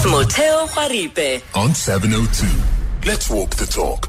Motheo Kharipe on 702. Let's walk the talk.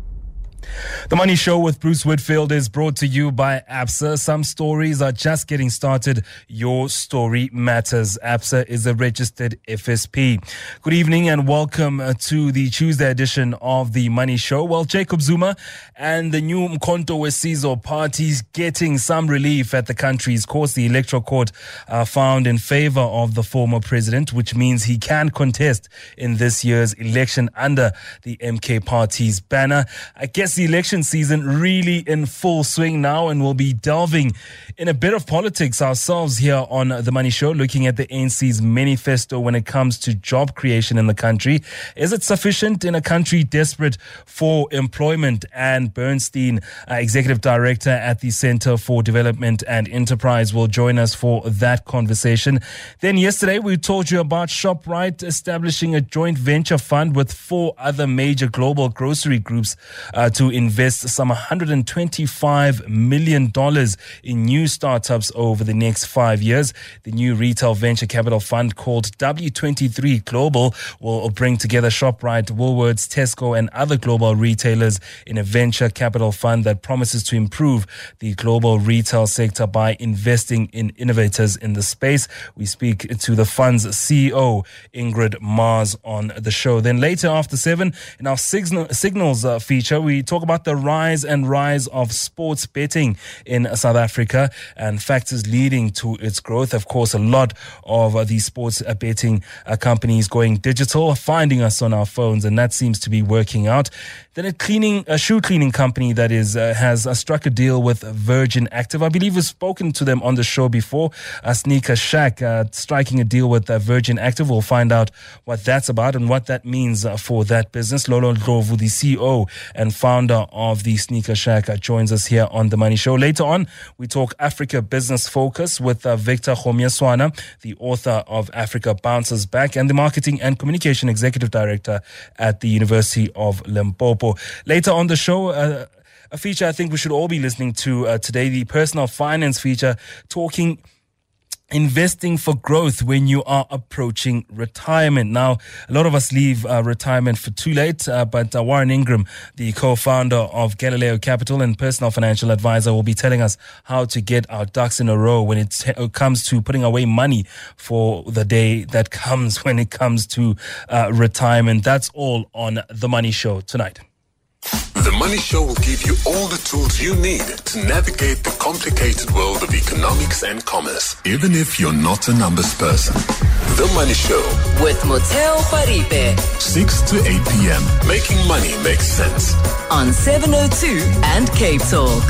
The Money Show with Bruce Whitfield is brought to you by ABSA. Some stories are just getting started. Your story matters. ABSA is a registered FSP. Good evening and welcome to the Tuesday edition of the Money Show. Well, Jacob Zuma and the new Umkhonto weSizwe parties getting some relief at the country's courts. The Electoral Court found in favor of the former president, which means he can contest in this year's election under the MK party's banner. I guess the election season really in full swing now, and we'll be delving in a bit of politics ourselves here on The Money Show, looking at the ANC's manifesto when it comes to job creation in the country. Is it sufficient in a country desperate for employment? And Bernstein, Executive Director at the Center for Development and Enterprise, will join us for that conversation. Then yesterday we told you about ShopRite establishing a joint venture fund with 4 other major global grocery groups to invest some $125 million in new startups over the next 5 years. The new retail venture capital fund called W23 Global will bring together ShopRite, Woolworths, Tesco and other global retailers in a venture capital fund that promises to improve the global retail sector by investing in innovators in the space. We speak to the fund's CEO, Ingrid Mars, on the show. Then later after 7, in our Signals feature, we talk about the rise of sports betting in South Africa and factors leading to its growth. Of course, a lot of these sports betting companies going digital, finding us on our phones, and that seems to be working out. Then a shoe cleaning company that has struck a deal with Virgin Active. I believe we've spoken to them on the show before. Sneaker Shack striking a deal with Virgin Active. We'll find out what that's about and what that means for that business. Lolo Ndlovu, the CEO and founder of the Sneaker Shack, joins us here on The Money Show. Later on, we talk Africa Business Focus with Victor Khomyeswana, the author of Africa Bounces Back and the Marketing and Communication Executive Director at the University of Limpopo. Later on the show, a feature I think we should all be listening to today, the personal finance feature, talking investing for growth when you are approaching retirement. Now, a lot of us leave retirement for too late, but Warren Ingram, the co-founder of Galileo Capital and personal financial advisor, will be telling us how to get our ducks in a row when it comes to putting away money for the day that comes when it comes to retirement. That's all on The Money Show tonight. The Money Show will give you all the tools you need to navigate the complicated world of economics and commerce, even if you're not a numbers person. The Money Show with Motheo Kharipe, 6 to 8 p.m. Making money make sense on 702 and Cape Talk.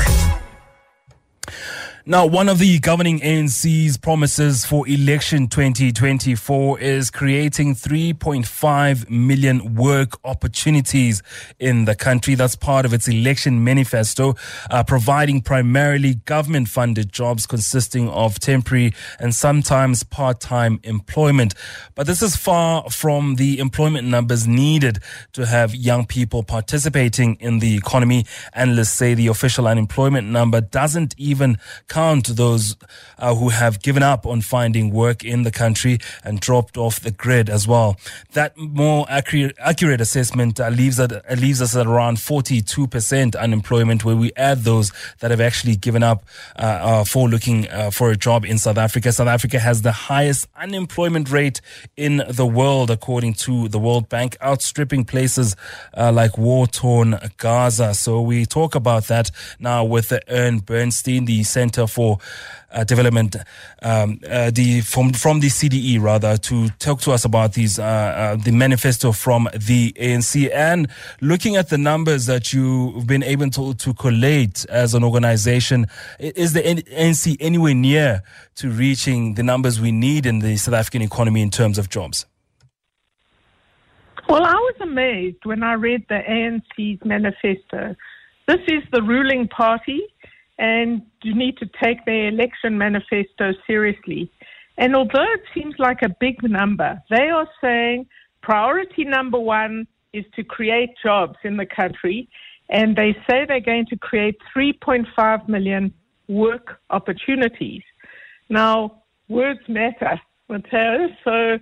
Now, one of the governing ANC's promises for election 2024 is creating 3.5 million work opportunities in the country. That's part of its election manifesto, providing primarily government-funded jobs consisting of temporary and sometimes part-time employment. But this is far from the employment numbers needed to have young people participating in the economy. Analysts say the official unemployment number doesn't even count those who have given up on finding work in the country and dropped off the grid as well. That more accurate assessment leaves us at around 42% unemployment, where we add those that have actually given up for looking for a job in South Africa. South Africa has the highest unemployment rate in the world, according to the World Bank, outstripping places like war-torn Gaza. So we talk about that now with Ern Bernstein, the Center for Development, from the CDE rather, to talk to us about these the manifesto from the ANC, and looking at the numbers that you've been able to collate as an organization. Is the ANC anywhere near to reaching the numbers we need in the South African economy in terms of jobs? Well, I was amazed when I read the ANC's manifesto. This is the ruling party, and you need to take their election manifesto seriously. And although it seems like a big number, they are saying priority number 1 is to create jobs in the country, and they say they're going to create 3.5 million work opportunities. Now, words matter, Motheo, so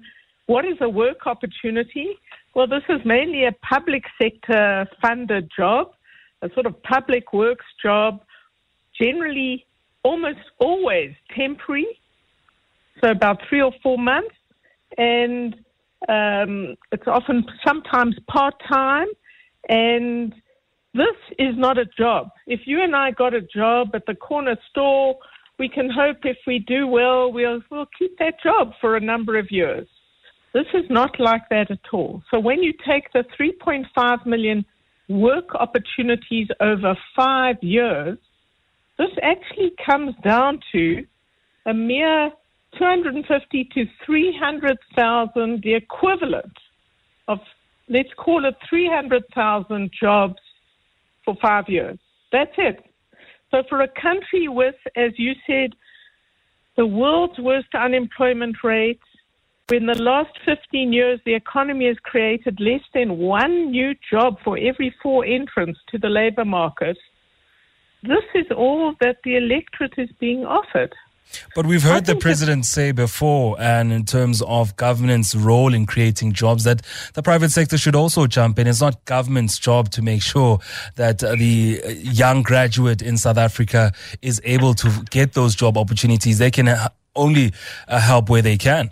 what is a work opportunity? Well, this is mainly a public sector funded job, a sort of public works job, generally almost always temporary, so about 3 or 4 months, and it's often sometimes part-time, and this is not a job. If you and I got a job at the corner store, we can hope if we do well, we'll keep that job for a number of years. This is not like that at all. So when you take the 3.5 million work opportunities over 5 years, this actually comes down to a mere 250 to 300,000, the equivalent of, let's call it 300,000 jobs for 5 years. That's it. So for a country with, as you said, the world's worst unemployment rate, in the last 15 years, the economy has created less than 1 new job for every 4 entrants to the labor market. This is all that the electorate is being offered. But we've heard the president say before, and in terms of government's role in creating jobs, that the private sector should also jump in. It's not government's job to make sure that the young graduate in South Africa is able to get those job opportunities. They can only help where they can.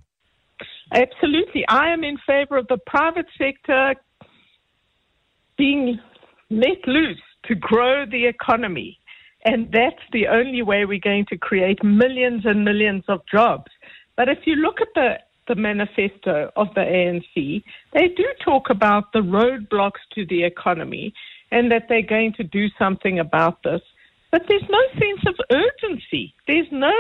Absolutely. I am in favor of the private sector being let loose to grow the economy. And that's the only way we're going to create millions and millions of jobs. But if you look at the manifesto of the ANC, they do talk about the roadblocks to the economy and that they're going to do something about this. But there's no sense of urgency. There's no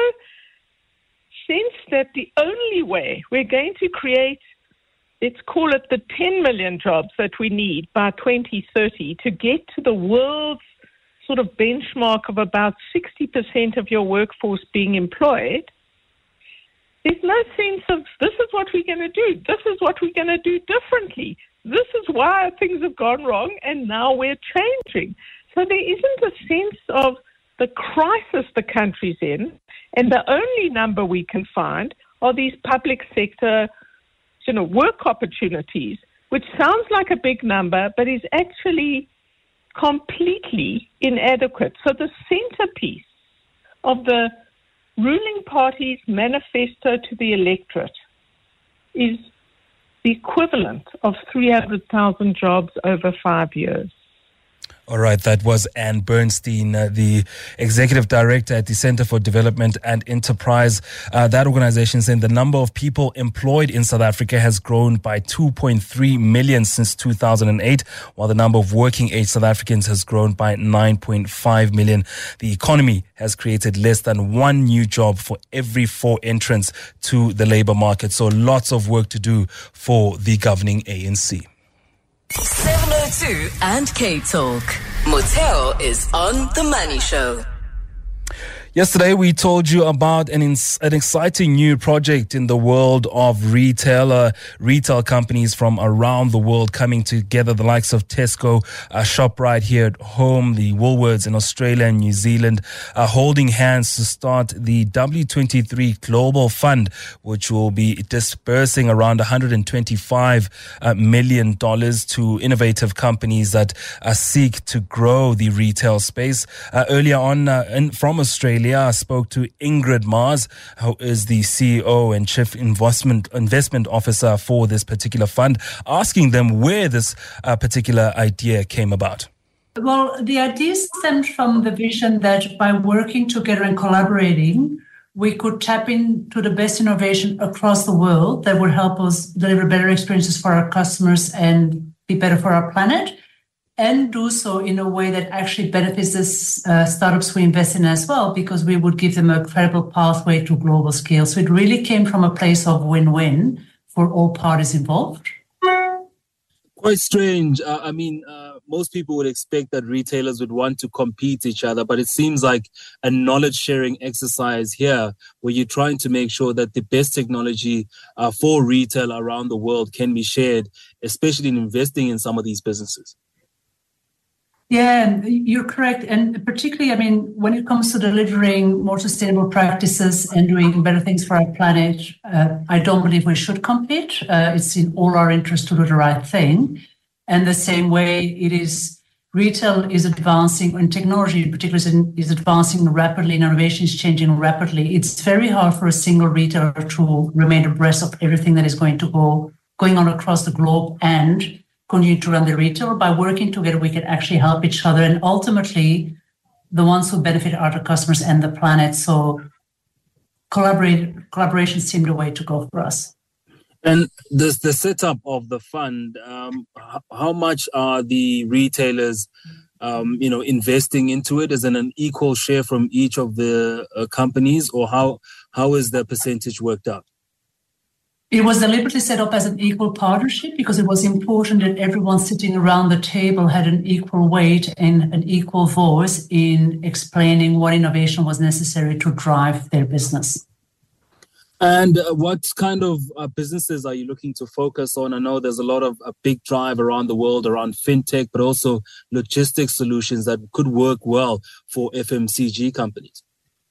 sense that the only way we're going to create, let's call it the 10 million jobs that we need by 2030 to get to the world's sort of benchmark of about 60% of your workforce being employed, there's no sense of this is what we're going to do. This is what we're going to do differently. This is why things have gone wrong and now we're changing. So there isn't a sense of the crisis the country's in, and the only number we can find are these public sector, work opportunities, which sounds like a big number, but is actually completely inadequate. So the centerpiece of the ruling party's manifesto to the electorate is the equivalent of 300,000 jobs over 5 years. All right, that was Anne Bernstein, the Executive Director at the Center for Development and Enterprise. That organization saying the number of people employed in South Africa has grown by 2.3 million since 2008, while the number of working-age South Africans has grown by 9.5 million. The economy has created less than 1 new job for every 4 entrants to the labor market. So lots of work to do for the governing ANC. 702 and K-Talk. Motel is on The Money Show. Yesterday, we told you about an exciting new project in the world of retail companies from around the world coming together, the likes of Tesco, ShopRite here at home, the Woolworths in Australia and New Zealand, holding hands to start the W23 Global Fund, which will be dispersing around $125 million to innovative companies that seek to grow the retail space. Earlier on from Australia, I spoke to Ingrid Mars, who is the CEO and Chief Investment Officer for this particular fund, asking them where this particular idea came about. Well, the idea stemmed from the vision that by working together and collaborating, we could tap into the best innovation across the world that would help us deliver better experiences for our customers and be better for our planet, and do so in a way that actually benefits the startups we invest in as well, because we would give them a credible pathway to global scale. So it really came from a place of win-win for all parties involved. Quite strange. Most people would expect that retailers would want to compete each other, but it seems like a knowledge-sharing exercise here where you're trying to make sure that the best technology for retail around the world can be shared, especially in investing in some of these businesses. Yeah, you're correct. And particularly, I mean, when it comes to delivering more sustainable practices and doing better things for our planet, I don't believe we should compete. It's in all our interest to do the right thing. And the same way it is, retail is advancing, and technology in particular is advancing rapidly, and innovation is changing rapidly. It's very hard for a single retailer to remain abreast of everything that is going on across the globe and continue to run the retail. By working together, we can actually help each other, and ultimately, the ones who benefit are the customers and the planet. So, collaboration seemed the way to go for us. And the setup of the fund, how much are the retailers, investing into it? Is it an equal share from each of the companies, or how is the percentage worked out? It was deliberately set up as an equal partnership because it was important that everyone sitting around the table had an equal weight and an equal voice in explaining what innovation was necessary to drive their business. And what kind of businesses are you looking to focus on? I know there's a lot of a big drive around the world around fintech, but also logistics solutions that could work well for FMCG companies.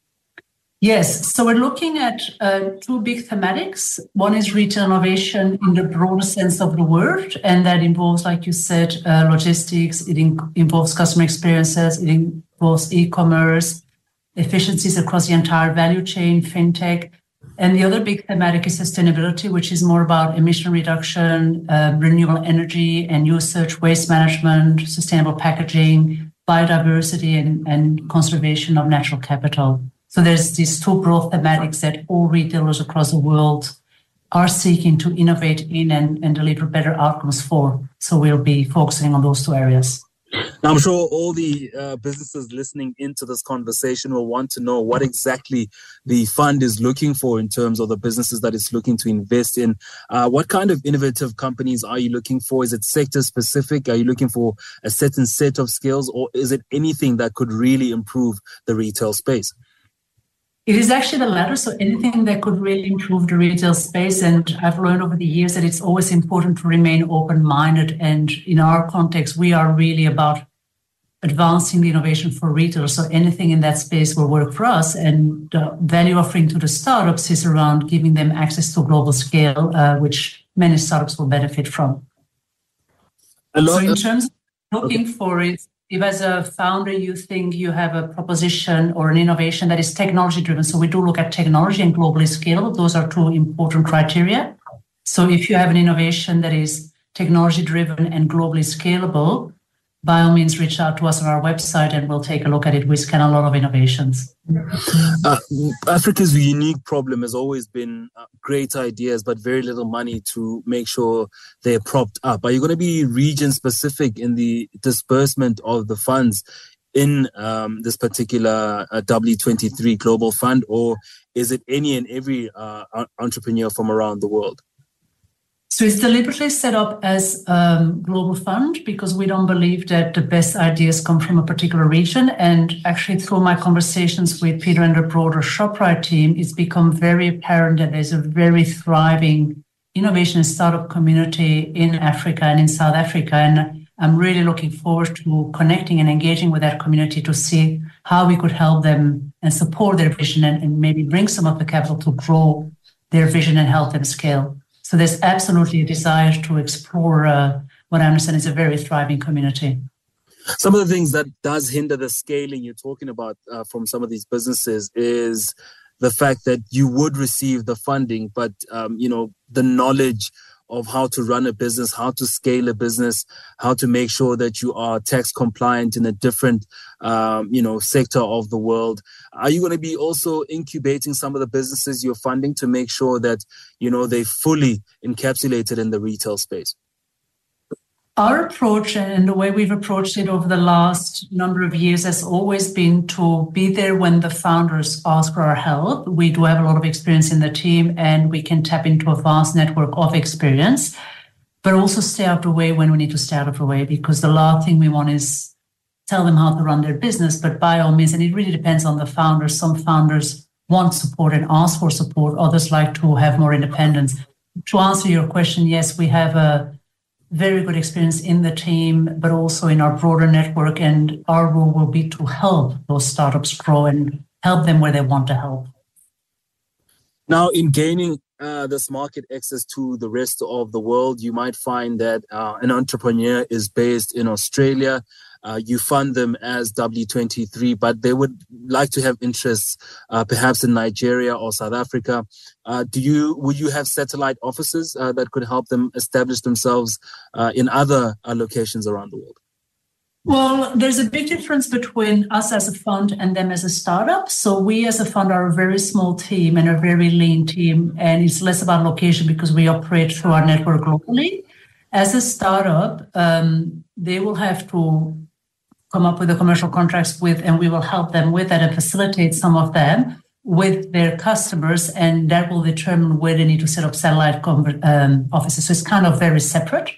Yes, so we're looking at two big thematics. One is retail innovation in the broader sense of the word, and that involves, like you said, logistics. It involves customer experiences. It involves e-commerce, efficiencies across the entire value chain, fintech. And the other big thematic is sustainability, which is more about emission reduction, renewable energy and usage, waste management, sustainable packaging, biodiversity, and conservation of natural capital. So there's these two broad thematics that all retailers across the world are seeking to innovate in and deliver better outcomes for. So we'll be focusing on those two areas. Now, I'm sure all the businesses listening into this conversation will want to know what exactly the fund is looking for in terms of the businesses that it's looking to invest in. What kind of innovative companies are you looking for? Is it sector specific? Are you looking for a certain set of skills, or is it anything that could really improve the retail space? It is actually the latter, so anything that could really improve the retail space. And I've learned over the years that it's always important to remain open-minded. And in our context, we are really about advancing the innovation for retailers. So anything in that space will work for us. And the value offering to the startups is around giving them access to global scale, which many startups will benefit from. So in terms of looking for it, if as a founder you think you have a proposition or an innovation that is technology driven, so we do look at technology and globally scalable. Those are two important criteria. So if you have an innovation that is technology driven and globally scalable, by all means reach out to us on our website and we'll take a look at it. We scan a lot of innovations. Africa's unique problem has always been great ideas, but very little money to make sure they're propped up. Are you going to be region specific in the disbursement of the funds in this particular W23 Global Fund, or is it any and every entrepreneur from around the world? So it's deliberately set up as a global fund because we don't believe that the best ideas come from a particular region. And actually, through my conversations with Peter and the broader ShopRite team, it's become very apparent that there's a very thriving innovation and startup community in Africa and in South Africa. And I'm really looking forward to connecting and engaging with that community to see how we could help them and support their vision and maybe bring some of the capital to grow their vision and help them scale. So there's absolutely a desire to explore what I understand is a very thriving community. Some of the things that does hinder the scaling you're talking about from some of these businesses is the fact that you would receive the funding, but, the knowledge of how to run a business, how to scale a business, how to make sure that you are tax compliant in a different, sector of the world. Are you going to be also incubating some of the businesses you're funding to make sure that, they fully encapsulated in the retail space? Our approach and the way we've approached it over the last number of years has always been to be there when the founders ask for our help. We do have a lot of experience in the team and we can tap into a vast network of experience, but also stay out of the way when we need to stay out of the way, because the last thing we want is tell them how to run their business. But by all means, and it really depends on the founders. Some founders want support and ask for support. Others like to have more independence. To answer your question, yes, we have a very good experience in the team, but also in our broader network. And our role will be to help those startups grow and help them where they want to help. Now, in gaining this market access to the rest of the world, you might find that an entrepreneur is based in Australia. You fund them as W23, but they would like to have interests perhaps in Nigeria or South Africa. Would you have satellite offices that could help them establish themselves in other locations around the world? Well, there's a big difference between us as a fund and them as a startup. So we as a fund are a very small team and a very lean team, and it's less about location because we operate through our network globally. As a startup, they will have to come up with the commercial contracts with, and we will help them with that and facilitate some of them with their customers, and that will determine where they need to set up satellite offices. So it's kind of very separate.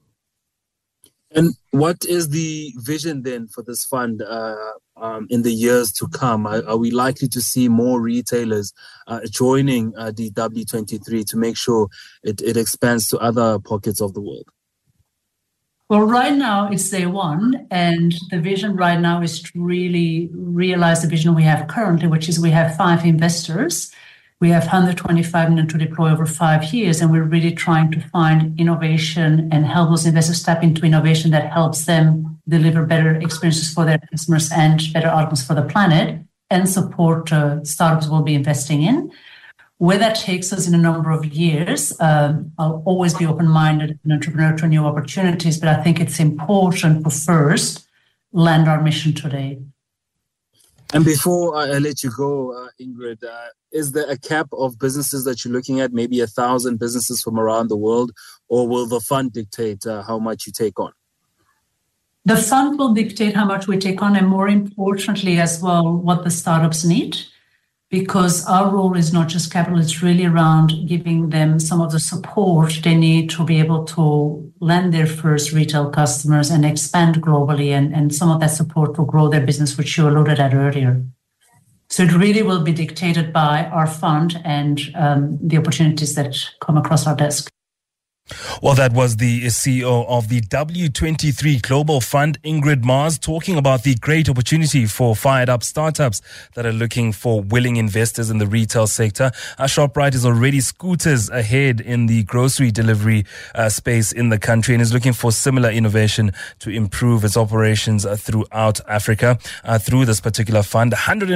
And what is the vision then for this fund in the years to come? Are we likely to see more retailers joining the W23 to make sure it expands to other pockets of the world? Well, right now it's day one, and the vision right now is to really realize the vision we have currently, which is we have 5 investors. We have 125 million to deploy over 5 years, and we're really trying to find innovation and help those investors step into innovation that helps them deliver better experiences for their customers and better outcomes for the planet, and support startups we'll be investing in. Where that takes us in a number of years, I'll always be open-minded and entrepreneur to new opportunities, but I think it's important to first land our mission today. And before I let you go, Ingrid, is there a cap of businesses that you're looking at, maybe 1,000 businesses from around the world, or will the fund dictate how much you take on? The fund will dictate how much we take on, and more importantly as well, what the startups need, because our role is not just capital, it's really around giving them some of the support they need to be able to land their first retail customers and expand globally, and some of that support to grow their business, which you alluded at earlier. So it really will be dictated by our fund and the opportunities that come across our desk. Well, that was the CEO of the W23 Global Fund, Ingrid Mars, talking about the great opportunity for fired up startups that are looking for willing investors in the retail sector. ShopRite is already scooters ahead in the grocery delivery space in the country and is looking for similar innovation to improve its operations throughout Africa. Through this particular fund,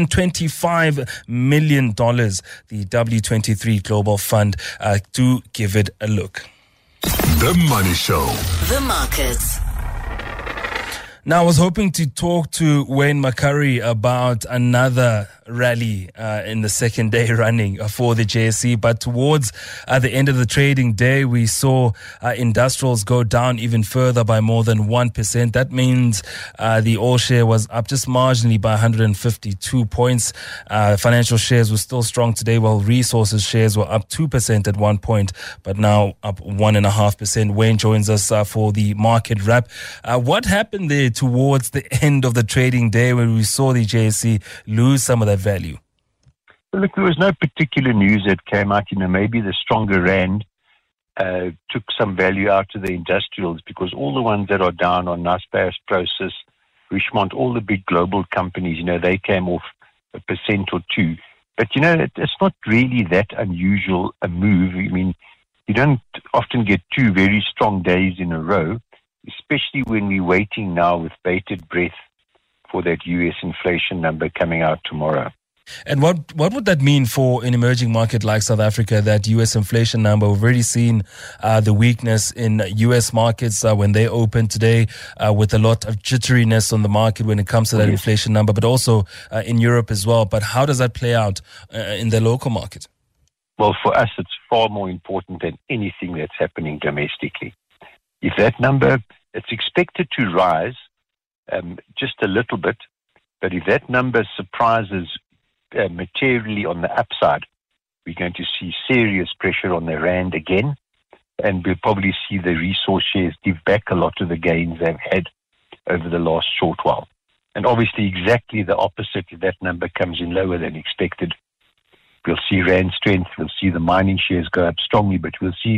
$125 million, the W23 Global Fund, do give it a look. The Money Show. The markets. Now, I was hoping to talk to Wayne McCurry about another rally in the second day running for the JSE, but towards the end of the trading day, we saw industrials go down even further by more than 1%. That means the all share was up just marginally by 152 points. Financial shares were still strong today, while resources shares were up 2% at one point, but now up 1.5%. Wayne joins us for the market wrap. What happened there towards the end of the trading day when we saw the JSE lose some of that value? Well, look, there was no particular news that came out. Maybe the stronger rand took some value out of the industrials, because all the ones that are down on Naspers, Prosus, Richemont, all the big global companies, they came off 1% or 2%. But, it's not really that unusual a move. You don't often get 2 very strong days in a row, especially when we're waiting now with bated breath for that US inflation number coming out tomorrow. And what would that mean for an emerging market like South Africa, that US inflation number? We've already seen the weakness in US markets when they open today, with a lot of jitteriness on the market when it comes to that inflation number, but also in Europe as well. But how does that play out in the local market? Well, for us, it's far more important than anything that's happening domestically. If that number, it's expected to rise just a little bit, but if that number surprises materially on the upside, we're going to see serious pressure on the rand again, and we'll probably see the resource shares give back a lot of the gains they've had over the last short while. And obviously exactly the opposite, if that number comes in lower than expected, we'll see rand strength, we'll see the mining shares go up strongly, but we'll see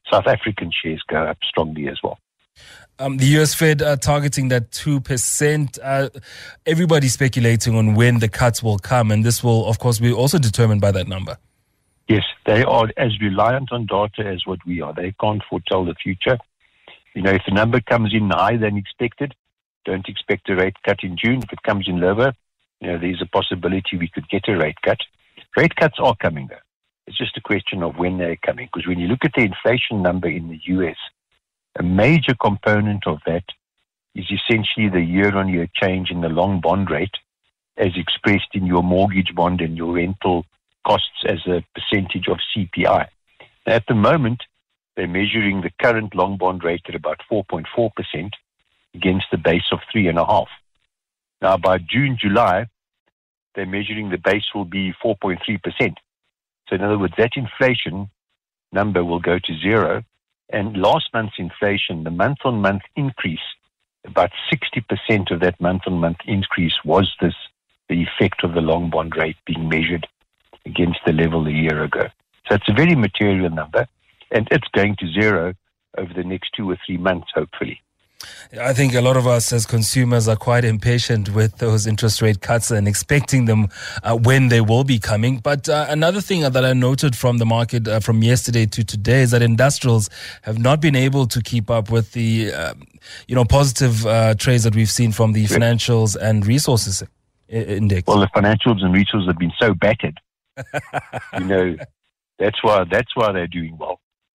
South African shares go up strongly as well. The US Fed are targeting that 2%. Everybody's speculating on when the cuts will come, and this will, of course, be also determined by that number. Yes, they are as reliant on data as what we are. They can't foretell the future. If the number comes in higher than expected, don't expect a rate cut in June. If it comes in lower, there's a possibility we could get a rate cut. Rate cuts are coming, though. It's just a question of when they're coming. Because when you look at the inflation number in the US, a major component of that is essentially the year-on-year change in the long bond rate as expressed in your mortgage bond and your rental costs as a percentage of CPI. At the moment, they're measuring the current long bond rate at about 4.4% against the base of 3.5%. Now, by June, July, they're measuring the base will be 4.3%. So in other words, that inflation number will go to zero. And last month's inflation, the month-on-month increase, about 60% of that month-on-month increase was the effect of the long bond rate being measured against the level a year ago. So it's a very material number, and it's going to zero over the next 2 or 3 months, hopefully. I think a lot of us as consumers are quite impatient with those interest rate cuts and expecting them when they will be coming. But another thing that I noted from the market from yesterday to today is that industrials have not been able to keep up with the positive trades that we've seen from the financials and resources index. Well, the financials and resources have been so battered. That's why they're doing well.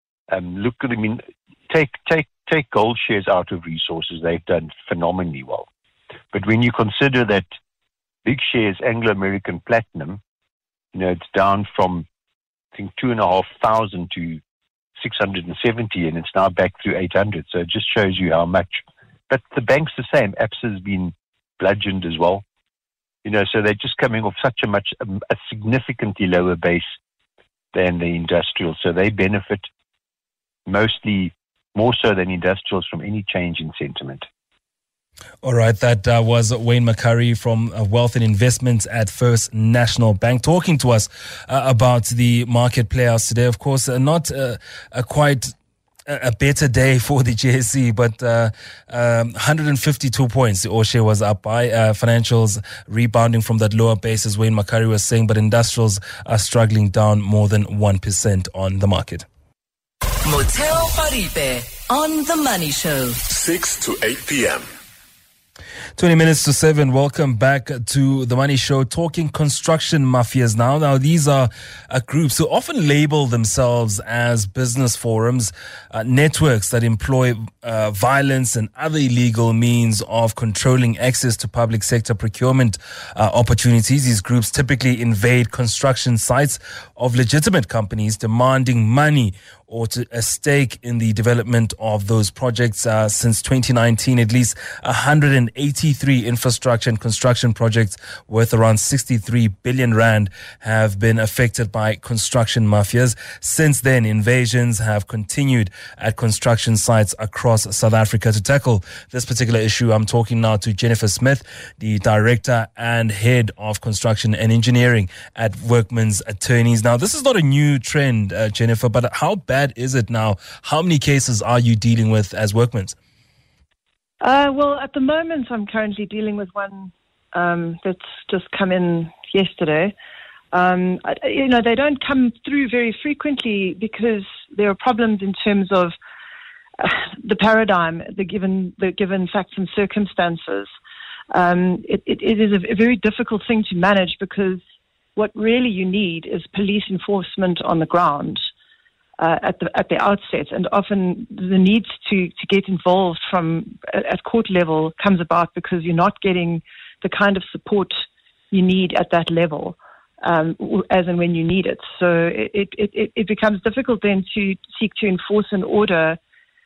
Take gold shares out of resources, they've done phenomenally well. But when you consider that big shares, Anglo American Platinum, it's down from, I think, 2,500 to 670, and it's now back through 800. So it just shows you how much. But the bank's the same. ABSA has been bludgeoned as well. So they're just coming off such a significantly lower base than the industrial. So they benefit mostly more so than industrials from any change in sentiment. All right, that was Wayne McCurry from Wealth and Investments at First National Bank talking to us about the market playouts today. Of course, not quite a better day for the JSE, but 152 points the All-Share was up by. Financials rebounding from that lower base, as Wayne McCurry was saying, but industrials are struggling down more than 1% on the market. Motheo Paripe on The Money Show. 6 to 8 p.m. 20 minutes to 7. Welcome back to The Money Show, talking construction mafias now. Now, these are groups who often label themselves as business forums, networks that employ violence and other illegal means of controlling access to public sector procurement opportunities. These groups typically invade construction sites of legitimate companies, demanding money or to a stake in the development of those projects. Since 2019, at least 183 infrastructure and construction projects worth around 63 billion rand have been affected by construction mafias. Since then, invasions have continued at construction sites across South Africa. To tackle this particular issue, I'm talking now to Jennifer Smith, the Director and Head of Construction and Engineering at Workmen's Attorneys. Now, this is not a new trend, Jennifer, but how bad is it now? How many cases are you dealing with as Workmen's? Well, at the moment, I'm currently dealing with one that's just come in yesterday. They don't come through very frequently because there are problems in terms of the paradigm, the given facts and circumstances. It is a very difficult thing to manage because what really you need is police enforcement on the ground. At the outset, and often the need to get involved at court level comes about because you're not getting the kind of support you need at that level, as and when you need it. So it becomes difficult then to seek to enforce an order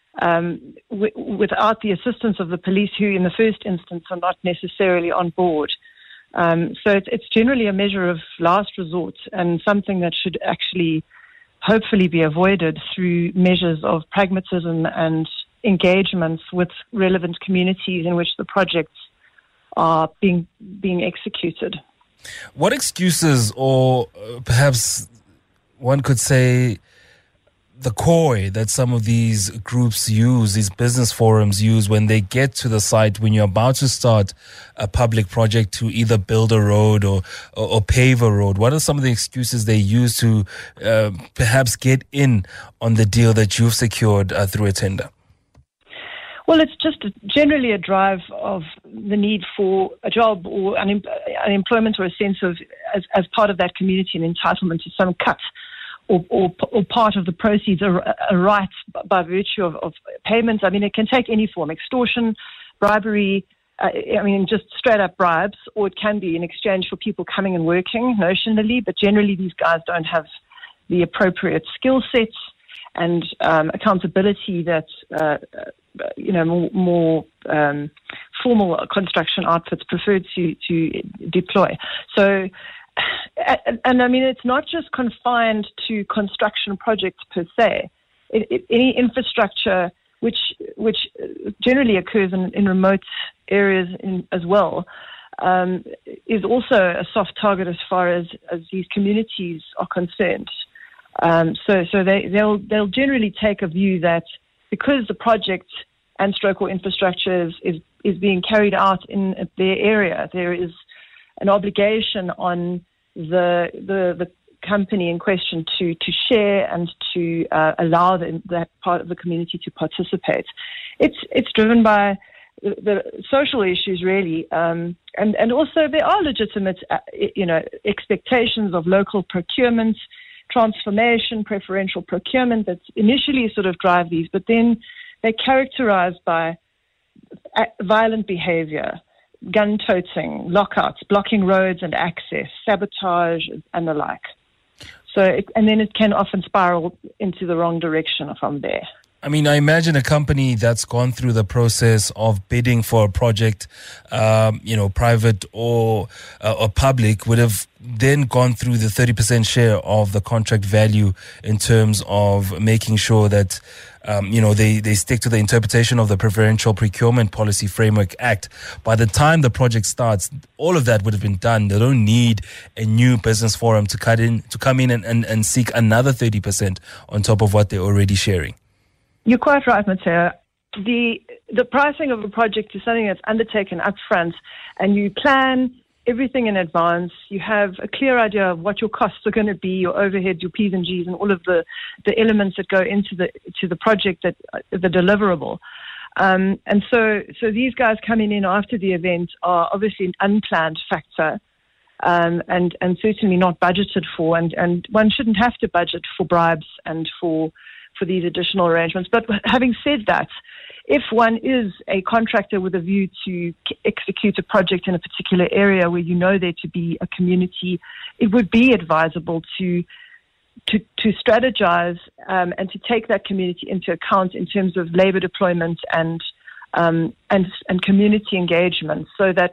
without the assistance of the police, who in the first instance are not necessarily on board. So it's generally a measure of last resort and something that should actually hopefully be avoided through measures of pragmatism and engagements with relevant communities in which the projects are being executed. What excuses, or perhaps one could say the coy that some of these groups use, these business forums use when they get to the site, when you're about to start a public project to either build a road or pave a road? What are some of the excuses they use to perhaps get in on the deal that you've secured through a tender? Well, it's just generally a drive of the need for a job or unemployment, or a sense of, as part of that community, an entitlement to some cut or part of the proceeds, a right by virtue of payments. I mean, it can take any form: extortion, bribery, just straight up bribes, or it can be in exchange for people coming and working notionally, but generally these guys don't have the appropriate skill sets and accountability that more formal construction outfits prefer to deploy. So, and I mean, it's not just confined to construction projects per se. Any infrastructure which generally occurs in remote areas as well, is also a soft target as far as these communities are concerned. So they'll generally take a view that because the project and stroke or infrastructure is being carried out in their area, there is an obligation on the company in question to share and to allow that part of the community to participate. It's driven by the social issues, really, and also there are legitimate expectations of local procurement, transformation, preferential procurement that initially sort of drive these, but then they're characterized by violent behavior, gun-toting, lockouts, blocking roads and access, sabotage, and the like. And then it can often spiral into the wrong direction from there. I mean, I imagine a company that's gone through the process of bidding for a project, private or public, would have then gone through the 30% share of the contract value in terms of making sure that, they stick to the interpretation of the Preferential Procurement Policy Framework Act. By the time the project starts, all of that would have been done. They don't need a new business forum to come in and seek another 30% on top of what they're already sharing. You're quite right, Matteo. The pricing of a project is something that's undertaken up front, and you plan everything in advance. You have a clear idea of what your costs are going to be, your overhead, your P's and G's, and all of the elements that go into the project, that the deliverable. And so these guys coming in after the event are obviously an unplanned factor, and certainly not budgeted for. And one shouldn't have to budget for bribes and for these additional arrangements. But having said that, if one is a contractor with a view to execute a project in a particular area where you know there to be a community, it would be advisable to strategize and to take that community into account in terms of labor deployment and community engagement, so that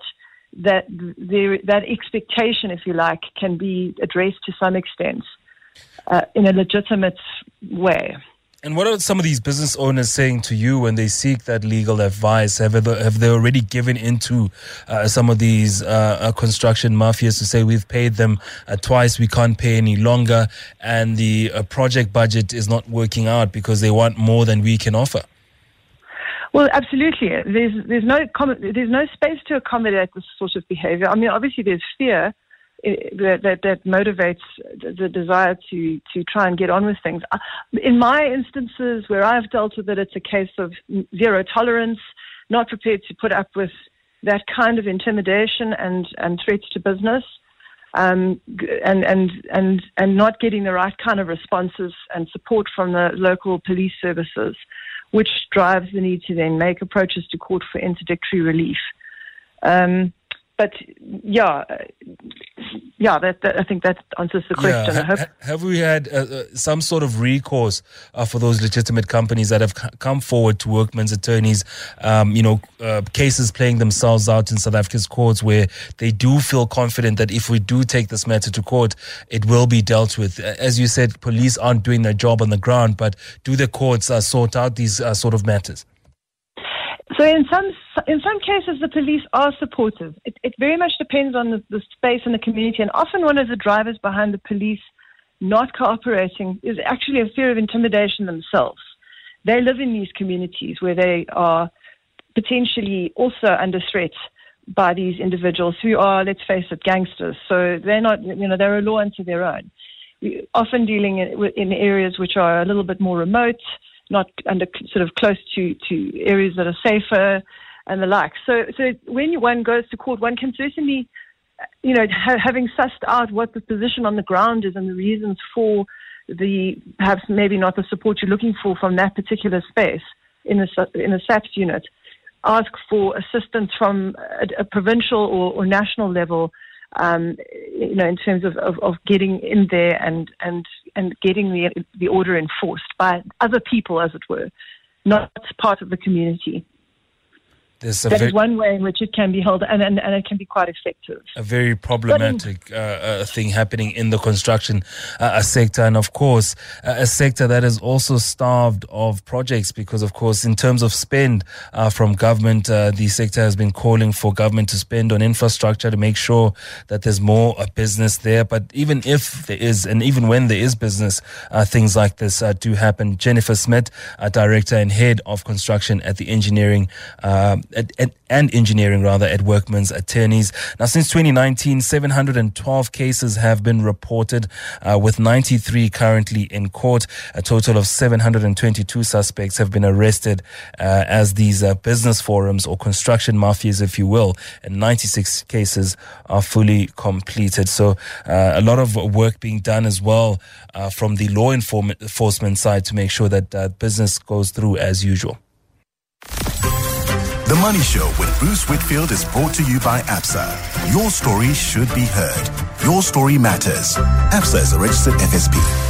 expectation, if you like, can be addressed to some extent in a legitimate way. And what are some of these business owners saying to you when they seek that legal advice? Have they already given into some of these construction mafias to say, we've paid them twice, we can't pay any longer, and the project budget is not working out because they want more than we can offer? Well, absolutely. There's no space to accommodate this sort of behavior. I mean, obviously there's fear that motivates the desire to try and get on with things. In my instances where I've dealt with it, it's a case of zero tolerance, not prepared to put up with that kind of intimidation and threats to business, and not getting the right kind of responses and support from the local police services, which drives the need to then make approaches to court for interdictory relief. But I think that answers the question. Yeah. Have we had some sort of recourse for those legitimate companies that have come forward to workmen's attorneys, cases playing themselves out in South Africa's courts where they do feel confident that if we do take this matter to court, it will be dealt with? As you said, police aren't doing their job on the ground, but do the courts sort out these sort of matters? So in some cases, the police are supportive. It very much depends on the space and the community. And often one of the drivers behind the police not cooperating is actually a fear of intimidation themselves. They live in these communities where they are potentially also under threat by these individuals who are, let's face it, gangsters. So they're not, they're a law unto their own. We're often dealing in areas which are a little bit more remote, not under sort of close to areas that are safer and the like. So when one goes to court, one can certainly, having sussed out what the position on the ground is and the reasons for perhaps maybe not the support you're looking for from that particular space in a SAPS unit, ask for assistance from a provincial or national level, in terms of getting in there and getting the order enforced by other people, as it were, not part of the community. That is one way in which it can be held, and it can be quite effective. A very problematic thing happening in the construction sector, and of course, a sector that is also starved of projects because, of course, in terms of spend from government, the sector has been calling for government to spend on infrastructure to make sure that there's more business there. But even if there is, and even when there is business, things like this do happen. Jennifer Smith, Director and Head of Construction at the Engineering Engineering at Workmen's Attorneys. Now, since 2019, 712 cases have been reported, with 93 currently in court. A total of 722 suspects have been arrested as these business forums or construction mafias, if you will, and 96 cases are fully completed. So a lot of work being done as well from the law enforcement side to make sure that business goes through as usual. The Money Show with Bruce Whitfield is brought to you by ABSA. Your story should be heard. Your story matters. ABSA is a registered FSP.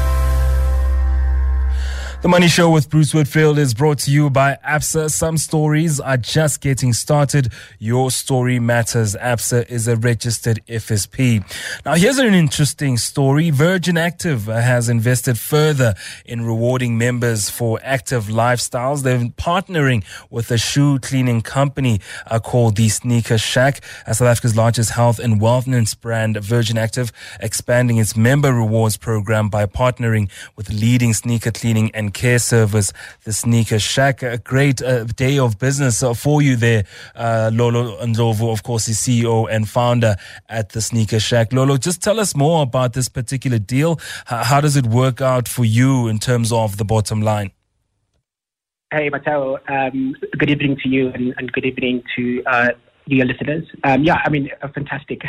The Money Show with Bruce Whitfield is brought to you by ABSA. Some stories are just getting started. Your story matters. ABSA is a registered FSP. Now, here's an interesting story. Virgin Active has invested further in rewarding members for active lifestyles. They're partnering with a shoe cleaning company called the Sneaker Shack, South Africa's largest health and wellness brand. Virgin Active expanding its member rewards program by partnering with leading sneaker cleaning and care service, the Sneaker Shack. A great day of business for you there, Lolo Ndlovu, of course, the CEO and founder at the Sneaker Shack. Lolo, just tell us more about this particular deal. How does it work out for you in terms of the bottom line? Hey, Mateo. Good evening to you and good evening to your listeners. A fantastic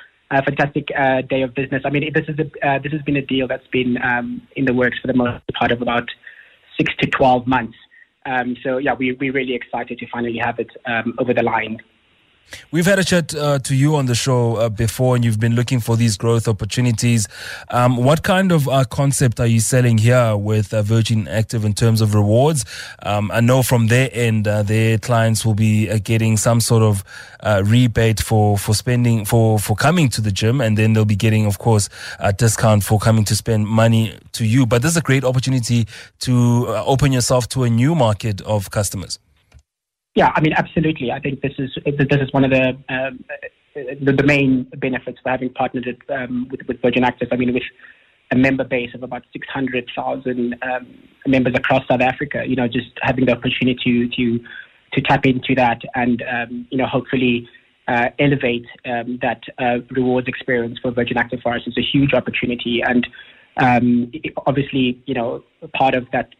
day of business. I mean, this has been a deal that's been in the works for the most part of about 6 to 12 months. We're really excited to finally have it over the line. We've had a chat to you on the show before, and you've been looking for these growth opportunities. What kind of concept are you selling here with Virgin Active in terms of rewards? I know from their end, their clients will be getting some sort of rebate for spending, for coming to the gym, and then they'll be getting, of course, a discount for coming to spend money to you. But this is a great opportunity to open yourself to a new market of customers. Yeah, I mean, absolutely. I think this is one of the main benefits of having partnered with Virgin Active. I mean, with a member base of about 600,000 members across South Africa, just having the opportunity to tap into that and hopefully elevate that rewards experience for Virgin Active for us is a huge opportunity. And obviously, part of that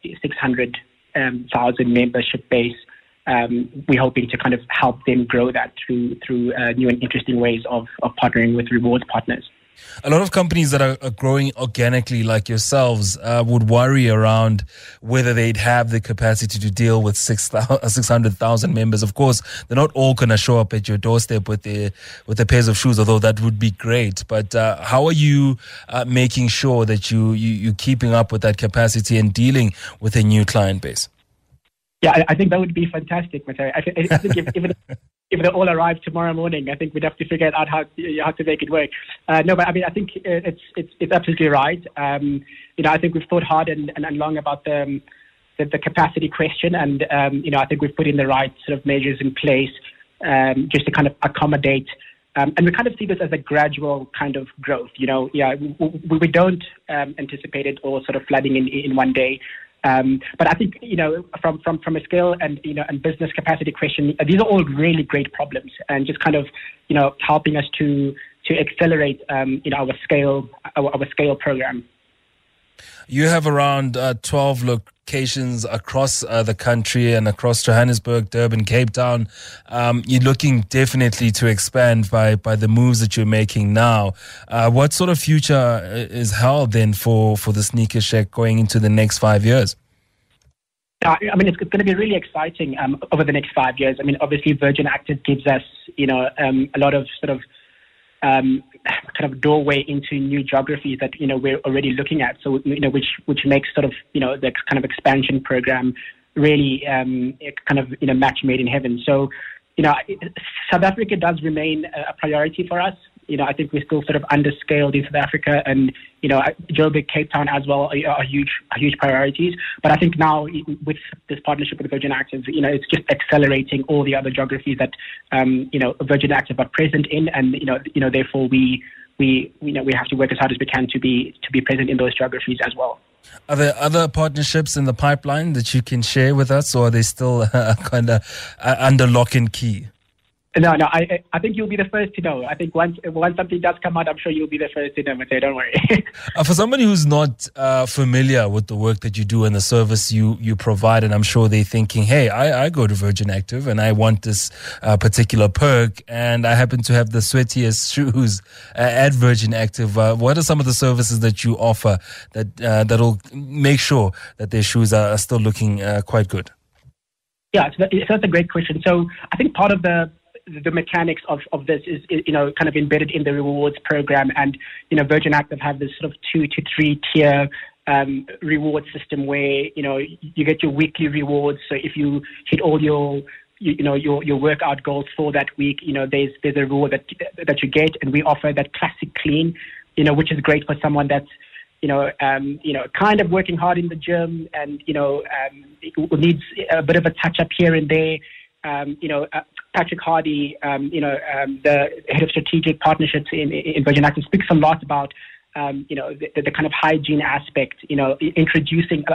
600,000 membership base. We're hoping to kind of help them grow that through new and interesting ways of partnering with rewards partners. A lot of companies that are growing organically like yourselves would worry around whether they'd have the capacity to deal with 600,000 members. Of course, they're not all going to show up at your doorstep with the pairs of shoes, although that would be great. But how are you making sure that you're keeping up with that capacity and dealing with a new client base? Yeah, I think that would be fantastic, Mateo. I think if they all arrive tomorrow morning, I think we'd have to figure out how to make it work. I think it's absolutely right. I think we've thought hard and long about the capacity question, and I think we've put in the right sort of measures in place just to kind of accommodate And we kind of see this as a gradual kind of growth. We don't anticipate it all sort of flooding in one day. But I think, from a scale and business capacity question, these are all really great problems, and just kind of, helping us to accelerate, our scale program. You have around 12 locations across the country and across Johannesburg, Durban, Cape Town. You're looking definitely to expand by the moves that you're making now. What sort of future is held then for the Sneaker Shack going into the next 5 years? It's going to be really exciting over the next 5 years. Obviously, Virgin Active gives us, a lot of sort of kind of doorway into new geographies that we're already looking at. So which makes sort of the kind of expansion program really kind of match made in heaven. So South Africa does remain a priority for us. I think we're still sort of underscaled in South Africa, and Joburg, Cape Town as well are huge priorities. But I think now with this partnership with Virgin Active, it's just accelerating all the other geographies that Virgin Active are present in, and therefore we have to work as hard as we can to be present in those geographies as well. Are there other partnerships in the pipeline that you can share with us, or are they still kind of under lock and key? No, I think you'll be the first to know. I think once something does come out, I'm sure you'll be the first to know, Mateo, don't worry. For somebody who's not familiar with the work that you do and the service you provide, and I'm sure they're thinking, hey, I go to Virgin Active and I want this particular perk, and I happen to have the sweatiest shoes at Virgin Active. What are some of the services that you offer that'll make sure that their shoes are still looking quite good? Yeah, so that's a great question. So I think part of the mechanics of this is kind of embedded in the rewards program, and Virgin Active have this sort of 2 to 3 tier reward system where you get your weekly rewards. So if you hit all your workout goals for that week, there's a reward that you get, and we offer that classic clean, which is great for someone that's kind of working hard in the gym and needs a bit of a touch up here and there. Patrick Hardy, the head of strategic partnerships in Virgin Active, speaks a lot about, the kind of hygiene aspect, introducing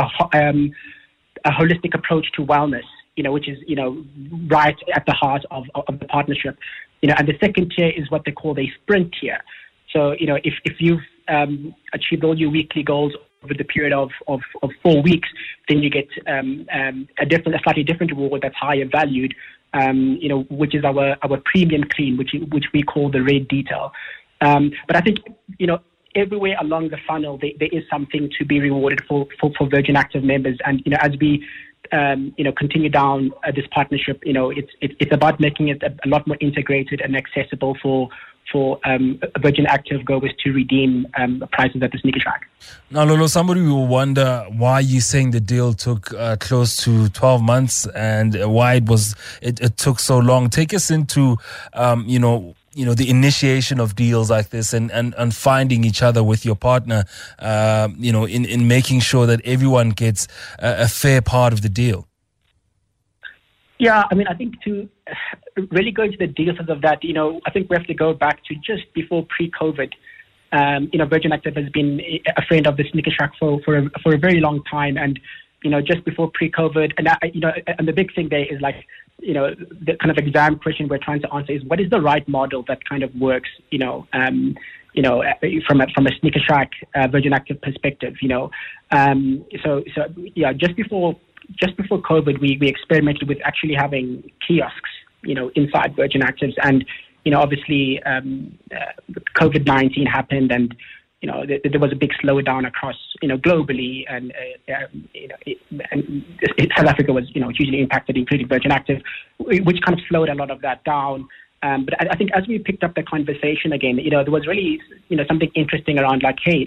a holistic approach to wellness, which is, right at the heart of the partnership. And the second tier is what they call the sprint tier. So, if you've achieved all your weekly goals over the period of 4 weeks, then you get a slightly different reward that's higher valued, which is our premium clean, which we call the red detail. But I think everywhere along the funnel there is something to be rewarded for Virgin Active members, and as we continue down this partnership, it's about making it a lot more integrated and accessible for Virgin Active goers to redeem prices at the Sneaker Shack. Now, Lolo, somebody will wonder why you're saying the deal took close to 12 months and why it took so long. Take us into, the initiation of deals like this and finding each other with your partner, in making sure that everyone gets a fair part of the deal. Yeah, I think to really go into the details of that, I think we have to go back to just before pre-COVID. Virgin Active has been a friend of the Sneaker Shack for a very long time, and just before pre-COVID, and the big thing there is the kind of exam question we're trying to answer is what is the right model that kind of works, from a Sneaker Shack Virgin Active perspective, Just before COVID, we experimented with actually having kiosks, inside Virgin Actives, and obviously COVID-19 happened, and there was a big slowdown across globally, and South Africa was hugely impacted, including Virgin Active, which kind of slowed a lot of that down. But I think as we picked up the conversation again, there was really something interesting around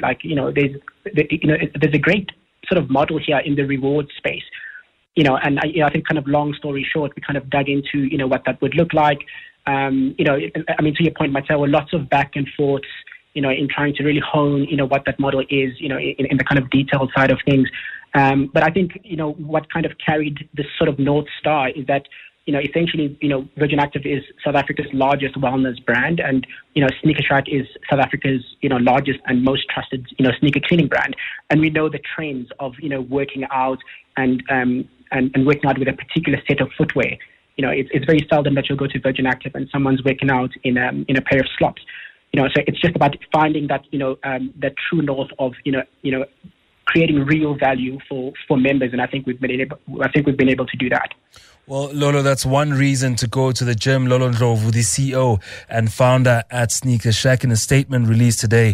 there's a great sort of model here in the reward space. And I think kind of long story short, we kind of dug into, what that would look like. To your point, Mateo, lots of back and forths, in trying to really hone, what that model is, in the kind of detailed side of things. But I think, what kind of carried this sort of North Star is that, essentially, Virgin Active is South Africa's largest wellness brand, and Sneaker Shack is South Africa's largest and most trusted sneaker cleaning brand. And we know the trends of working out and working out with a particular set of footwear. It's very seldom that you'll go to Virgin Active and someone's working out in a pair of slops. So it's just about finding that that true north of creating real value for members, and I think we've been able to do that. Well, Lolo, that's one reason to go to the gym. Lolo Ndlovu, the CEO and founder at Sneaker Shack, in a statement released today,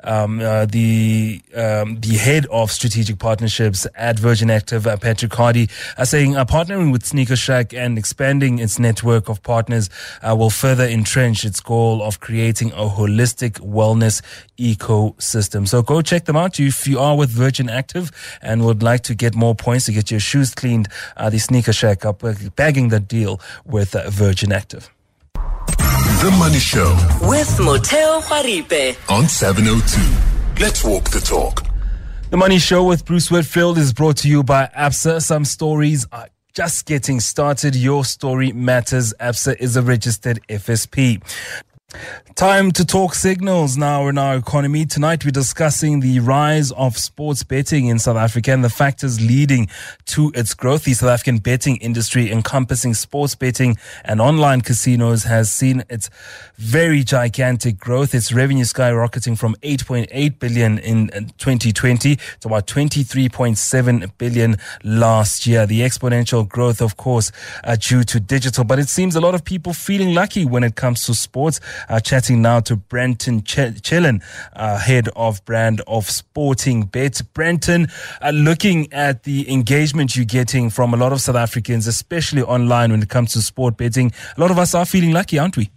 the head of strategic partnerships at Virgin Active, Patrick Hardy, saying partnering with Sneaker Shack and expanding its network of partners will further entrench its goal of creating a holistic wellness ecosystem. So go check them out if you are with Virgin Active and would like to get more points to get your shoes cleaned. The Sneaker Shack up bagging that deal with Virgin Active. The Money Show with Motheo Khwaripe on 702. Let's walk the talk. The Money Show with Bruce Whitfield is brought to you by Absa. Some stories are just getting started. Your story matters. Absa is a registered FSP. Time to talk signals now in our economy. Tonight we're discussing the rise of sports betting in South Africa and the factors leading to its growth. The South African betting industry, encompassing sports betting and online casinos, has seen its very gigantic growth. Its revenue skyrocketing from 8.8 billion in 2020 to about 23.7 billion last year. The exponential growth, of course, due to digital, but it seems a lot of people feeling lucky when it comes to sports. Chatting now to Brenton Chillen, head of brand of Sporting Bet. Brenton, looking at the engagement you're getting from a lot of South Africans, especially online when it comes to sport betting, a lot of us are feeling lucky, aren't we?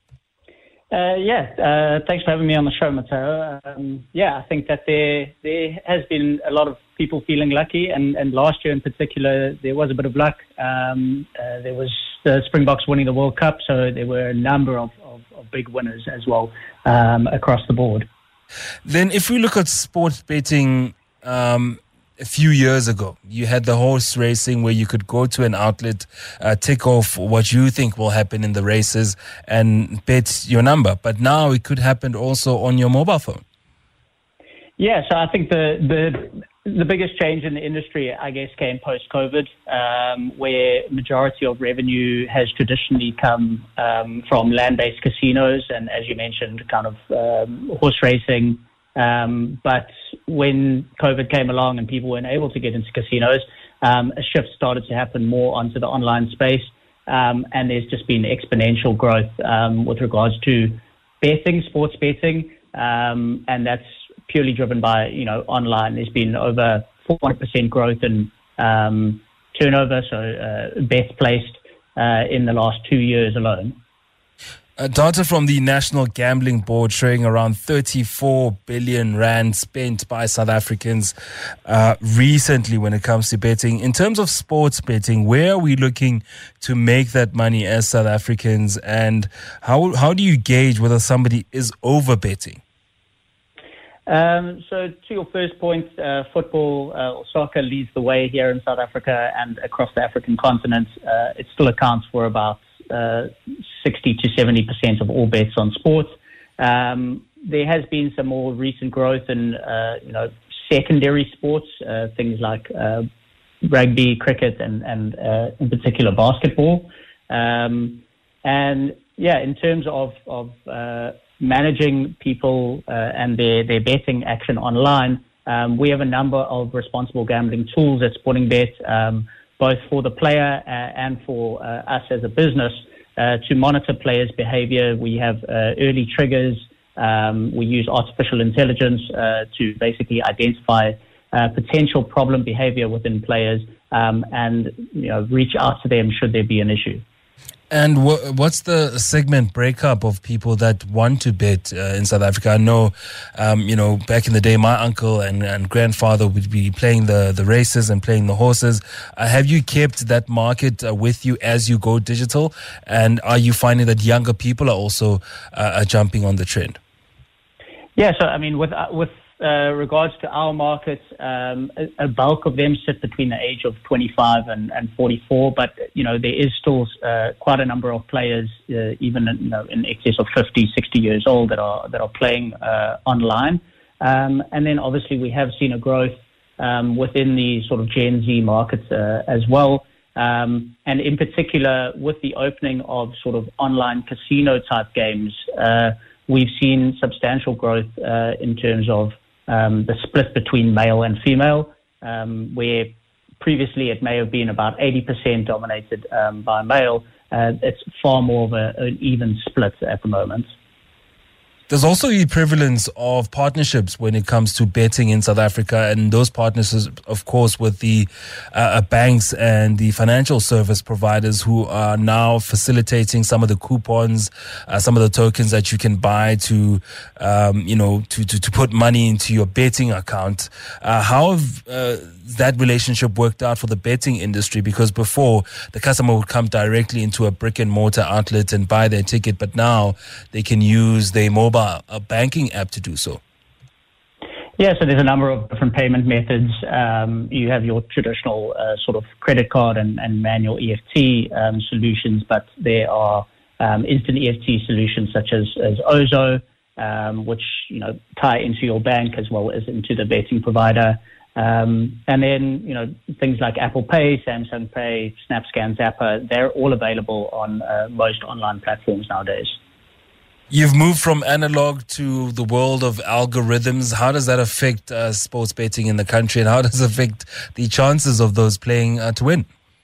Thanks for having me on the show, Matteo. I think that there has been a lot of people feeling lucky, and last year in particular, there was a bit of luck. There was the Springboks winning the World Cup, so there were a number of big winners as well across the board. Then if we look at sports betting, a few years ago, you had the horse racing where you could go to an outlet, tick off what you think will happen in the races and bet your number. But now it could happen also on your mobile phone. Yeah, so I think the biggest change in the industry, I guess, came post-COVID, where majority of revenue has traditionally come from land-based casinos and, as you mentioned, kind of horse racing. But when COVID came along and people weren't able to get into casinos, a shift started to happen more onto the online space. And there's just been exponential growth with regards to betting, sports betting. And that's purely driven by, online. There's been over 400% growth in turnover, so bets placed in the last 2 years alone. Data from the National Gambling Board showing around 34 billion rand spent by South Africans recently when it comes to betting. In terms of sports betting, where are we looking to make that money as South Africans, and how do you gauge whether somebody is over betting? So to your first point, football or soccer leads the way here in South Africa and across the African continent. It still accounts for about 60 to 70% of all bets on sports. There has been some more recent growth in, secondary sports, things like rugby, cricket, and in particular basketball. In terms of managing people and their betting action online, we have a number of responsible gambling tools at Sporting Bet, both for the player and for us as a business, to monitor players' behavior. We have early triggers. We use artificial intelligence to basically identify potential problem behavior within players and reach out to them should there be an issue. And what's the segment breakup of people that want to bet in South Africa? I know, back in the day, my uncle and grandfather would be playing the races and playing the horses. Have you kept that market with you as you go digital? And are you finding that younger people are also jumping on the trend? Yeah, so I mean, with regards to our markets, a bulk of them sit between the age of 25 and 44, but there is still quite a number of players, even in excess of 50, 60 years old, that are playing online. And then obviously we have seen a growth within the sort of Gen Z markets as well. And in particular, with the opening of sort of online casino type games, we've seen substantial growth in terms of the split between male and female, where previously it may have been about 80% dominated by male. It's far more of an even split at the moment. There's also the prevalence of partnerships when it comes to betting in South Africa, and those partnerships, of course, with the banks and the financial service providers who are now facilitating some of the coupons, some of the tokens that you can buy to put money into your betting account. How have that relationship worked out for the betting industry? Because before, the customer would come directly into a brick and mortar outlet and buy their ticket, but now they can use their mobile banking app to do so. Yeah, so there's a number of different payment methods. You have your traditional sort of credit card and manual EFT solutions, but there are instant EFT solutions such as Ozo, which tie into your bank as well as into the betting provider. And then, things like Apple Pay, Samsung Pay, SnapScan, Zapper, they're all available on most online platforms nowadays. You've moved from analog to the world of algorithms. How does that affect sports betting in the country, and how does it affect the chances of those playing to win?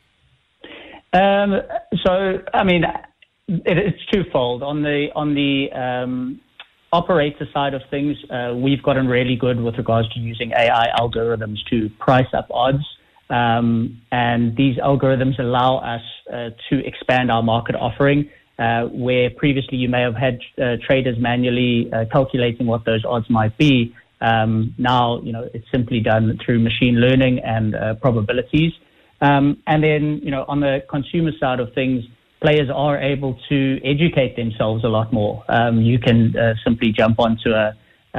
It's twofold. On the operator side of things, we've gotten really good with regards to using AI algorithms to price up odds. And these algorithms allow us to expand our market offering, where previously you may have had traders manually calculating what those odds might be. Now, it's simply done through machine learning and probabilities. And then, on the consumer side of things, players are able to educate themselves a lot more. You can simply jump onto a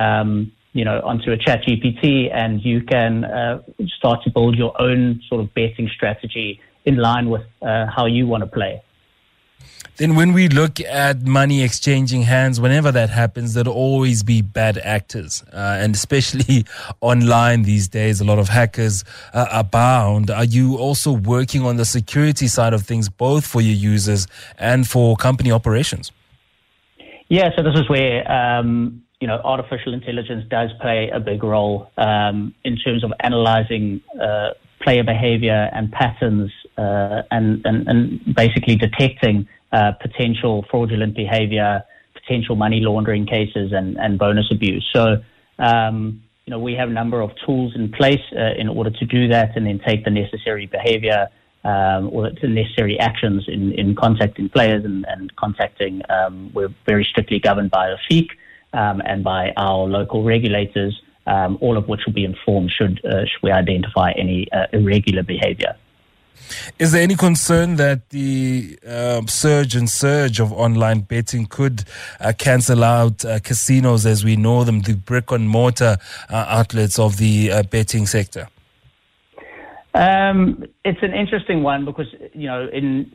ChatGPT, and you can start to build your own sort of betting strategy in line with how you want to play. Then when we look at money exchanging hands, whenever that happens, there'll always be bad actors. And especially online these days, a lot of hackers abound. Are you also working on the security side of things, both for your users and for company operations? Yeah, so this is where, artificial intelligence does play a big role in terms of analyzing player behavior and patterns and basically detecting potential fraudulent behavior, potential money laundering cases, and bonus abuse. So, we have a number of tools in place in order to do that, and then take the necessary behavior or the necessary actions in contacting players and contacting. We're very strictly governed by the FEEC and by our local regulators, all of which will be informed should we identify any irregular behavior. Is there any concern that the surge of online betting could cancel out casinos as we know them, the brick and mortar outlets of the betting sector? It's an interesting one because, in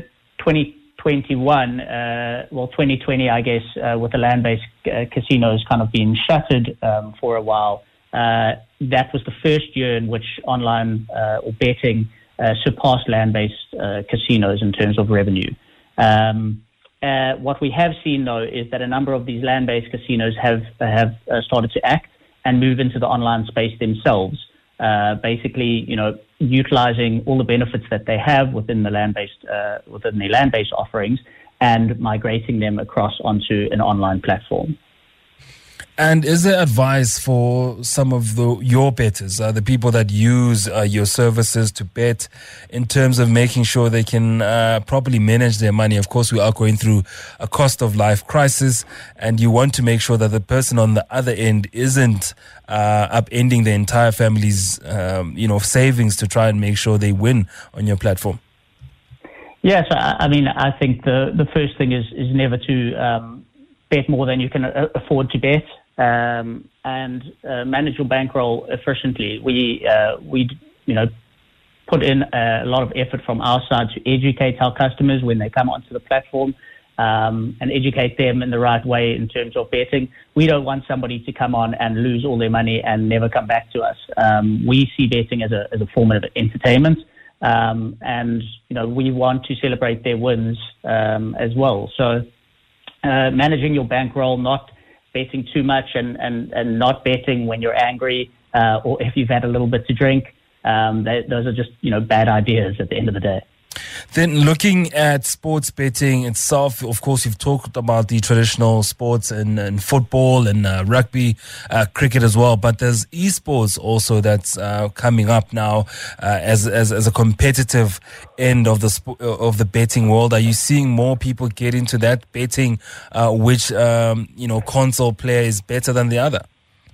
2021, 2020, I guess, with the land-based casinos kind of being shuttered for a while, that was the first year in which online or betting surpassed land-based casinos in terms of revenue. What we have seen, though, is that a number of these land-based casinos have started to act and move into the online space themselves, basically, utilizing all the benefits that they have within the land-based offerings and migrating them across onto an online platform. And is there advice for some of your bettors, the people that use your services to bet, in terms of making sure they can properly manage their money? Of course, we are going through a cost of life crisis, and you want to make sure that the person on the other end isn't upending the entire family's savings to try and make sure they win on your platform. Yes, I think the first thing is never to bet more than you can afford to bet. and manage your bankroll efficiently. We put in a lot of effort from our side to educate our customers when they come onto the platform, and educate them in the right way in terms of betting. We don't want somebody to come on and lose all their money and never come back to us. We see betting as a form of entertainment, and we want to celebrate their wins as well. So managing your bankroll, not betting too much, and not betting when you're angry or if you've had a little bit to drink. Those are just bad ideas at the end of the day. Then looking at sports betting itself, of course, you've talked about the traditional sports and football and rugby, cricket as well. But there's esports also that's coming up now as a competitive end of the betting world. Are you seeing more people get into that betting? Which console player is better than the other?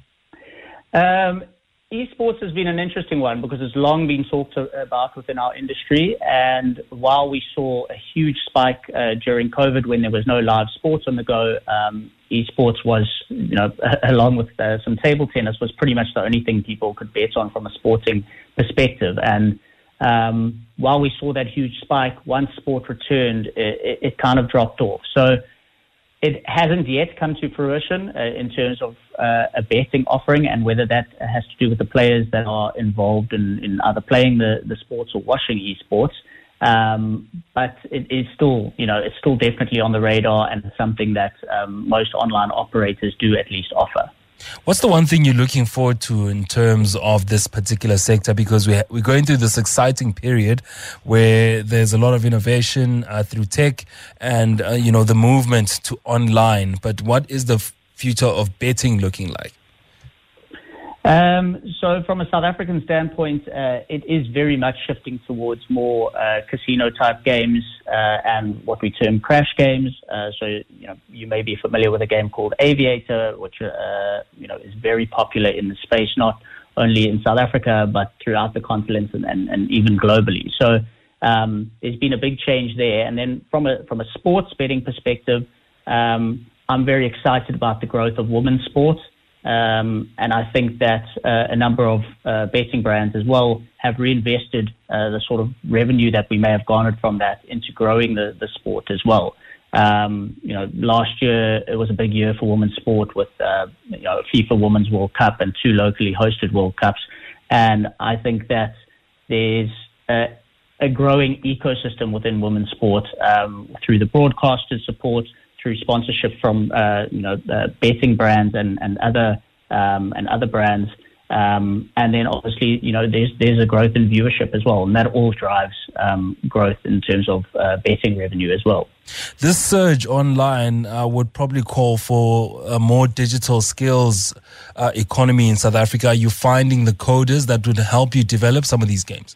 Esports has been an interesting one because it's long been talked about within our industry. And while we saw a huge spike during COVID when there was no live sports on the go, esports was, along with some table tennis, was pretty much the only thing people could bet on from a sporting perspective. And while we saw that huge spike, once sport returned, it kind of dropped off. So it hasn't yet come to fruition in terms of a betting offering, and whether that has to do with the players that are involved in either playing the sports or watching esports. But it is still, it's still definitely on the radar, and something that most online operators do at least offer. What's the one thing you're looking forward to in terms of this particular sector? Because we're going through this exciting period where there's a lot of innovation through tech and, the movement to online. But what is the future of betting looking like? So from a South African standpoint, it is very much shifting towards more casino-type games and what we term crash games. So, you may be familiar with a game called Aviator, which, is very popular in the space, not only in South Africa, but throughout the continent and even globally. So there's been a big change there. And then from a sports betting perspective, I'm very excited about the growth of women's sports. And I think that a number of betting brands as well have reinvested the sort of revenue that we may have garnered from that into growing the sport as well. Last year it was a big year for women's sport with FIFA Women's World Cup and 2 locally hosted World Cups. And I think that there's a growing ecosystem within women's sport through the broadcasters' support, through sponsorship from betting brands and other brands, and then obviously there's a growth in viewership as well, and that all drives growth in terms of betting revenue as well. This surge online would probably call for a more digital skills economy in South Africa. Are you finding the coders that would help you develop some of these games?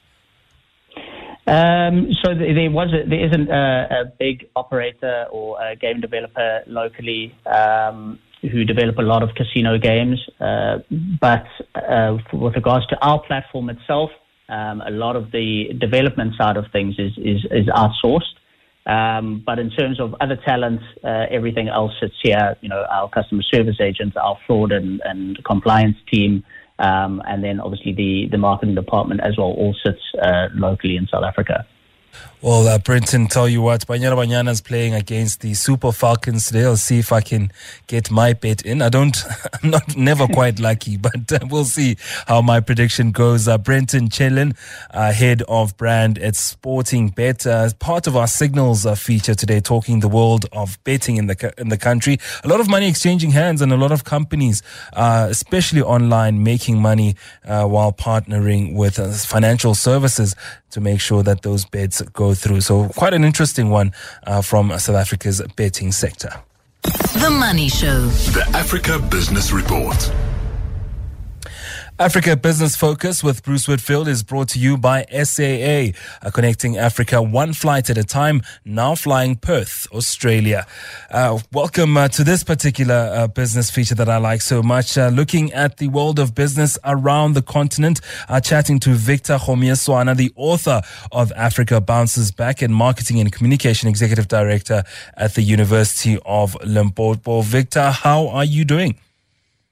So there isn't a big operator or a game developer locally who develop a lot of casino games. But with regards to our platform itself, a lot of the development side of things is outsourced. But in terms of other talents, everything else sits here. Our customer service agents, our fraud and compliance team. And then obviously the marketing department as well all sits locally in South Africa. Well, Brenton, tell you what, Banyana Banyana is playing against the Super Falcons today. I'll see if I can get my bet in. I'm never quite lucky, but we'll see how my prediction goes. Brenton Chelin, head of brand at Sporting Bet, part of our Signals feature today, talking the world of betting in the country. A lot of money exchanging hands and a lot of companies, especially online, making money while partnering with financial services to make sure that those bets go through. So quite an interesting one from South Africa's betting sector. The Money Show. The Africa Business Report. Africa Business Focus with Bruce Whitfield is brought to you by SAA, connecting Africa one flight at a time, now flying Perth, Australia. Welcome to this particular business feature that I like so much, looking at the world of business around the continent, chatting to Victor Gomeeswana, the author of Africa Bounces Back and Marketing and Communication Executive Director at the University of Limpopo. Victor, how are you doing?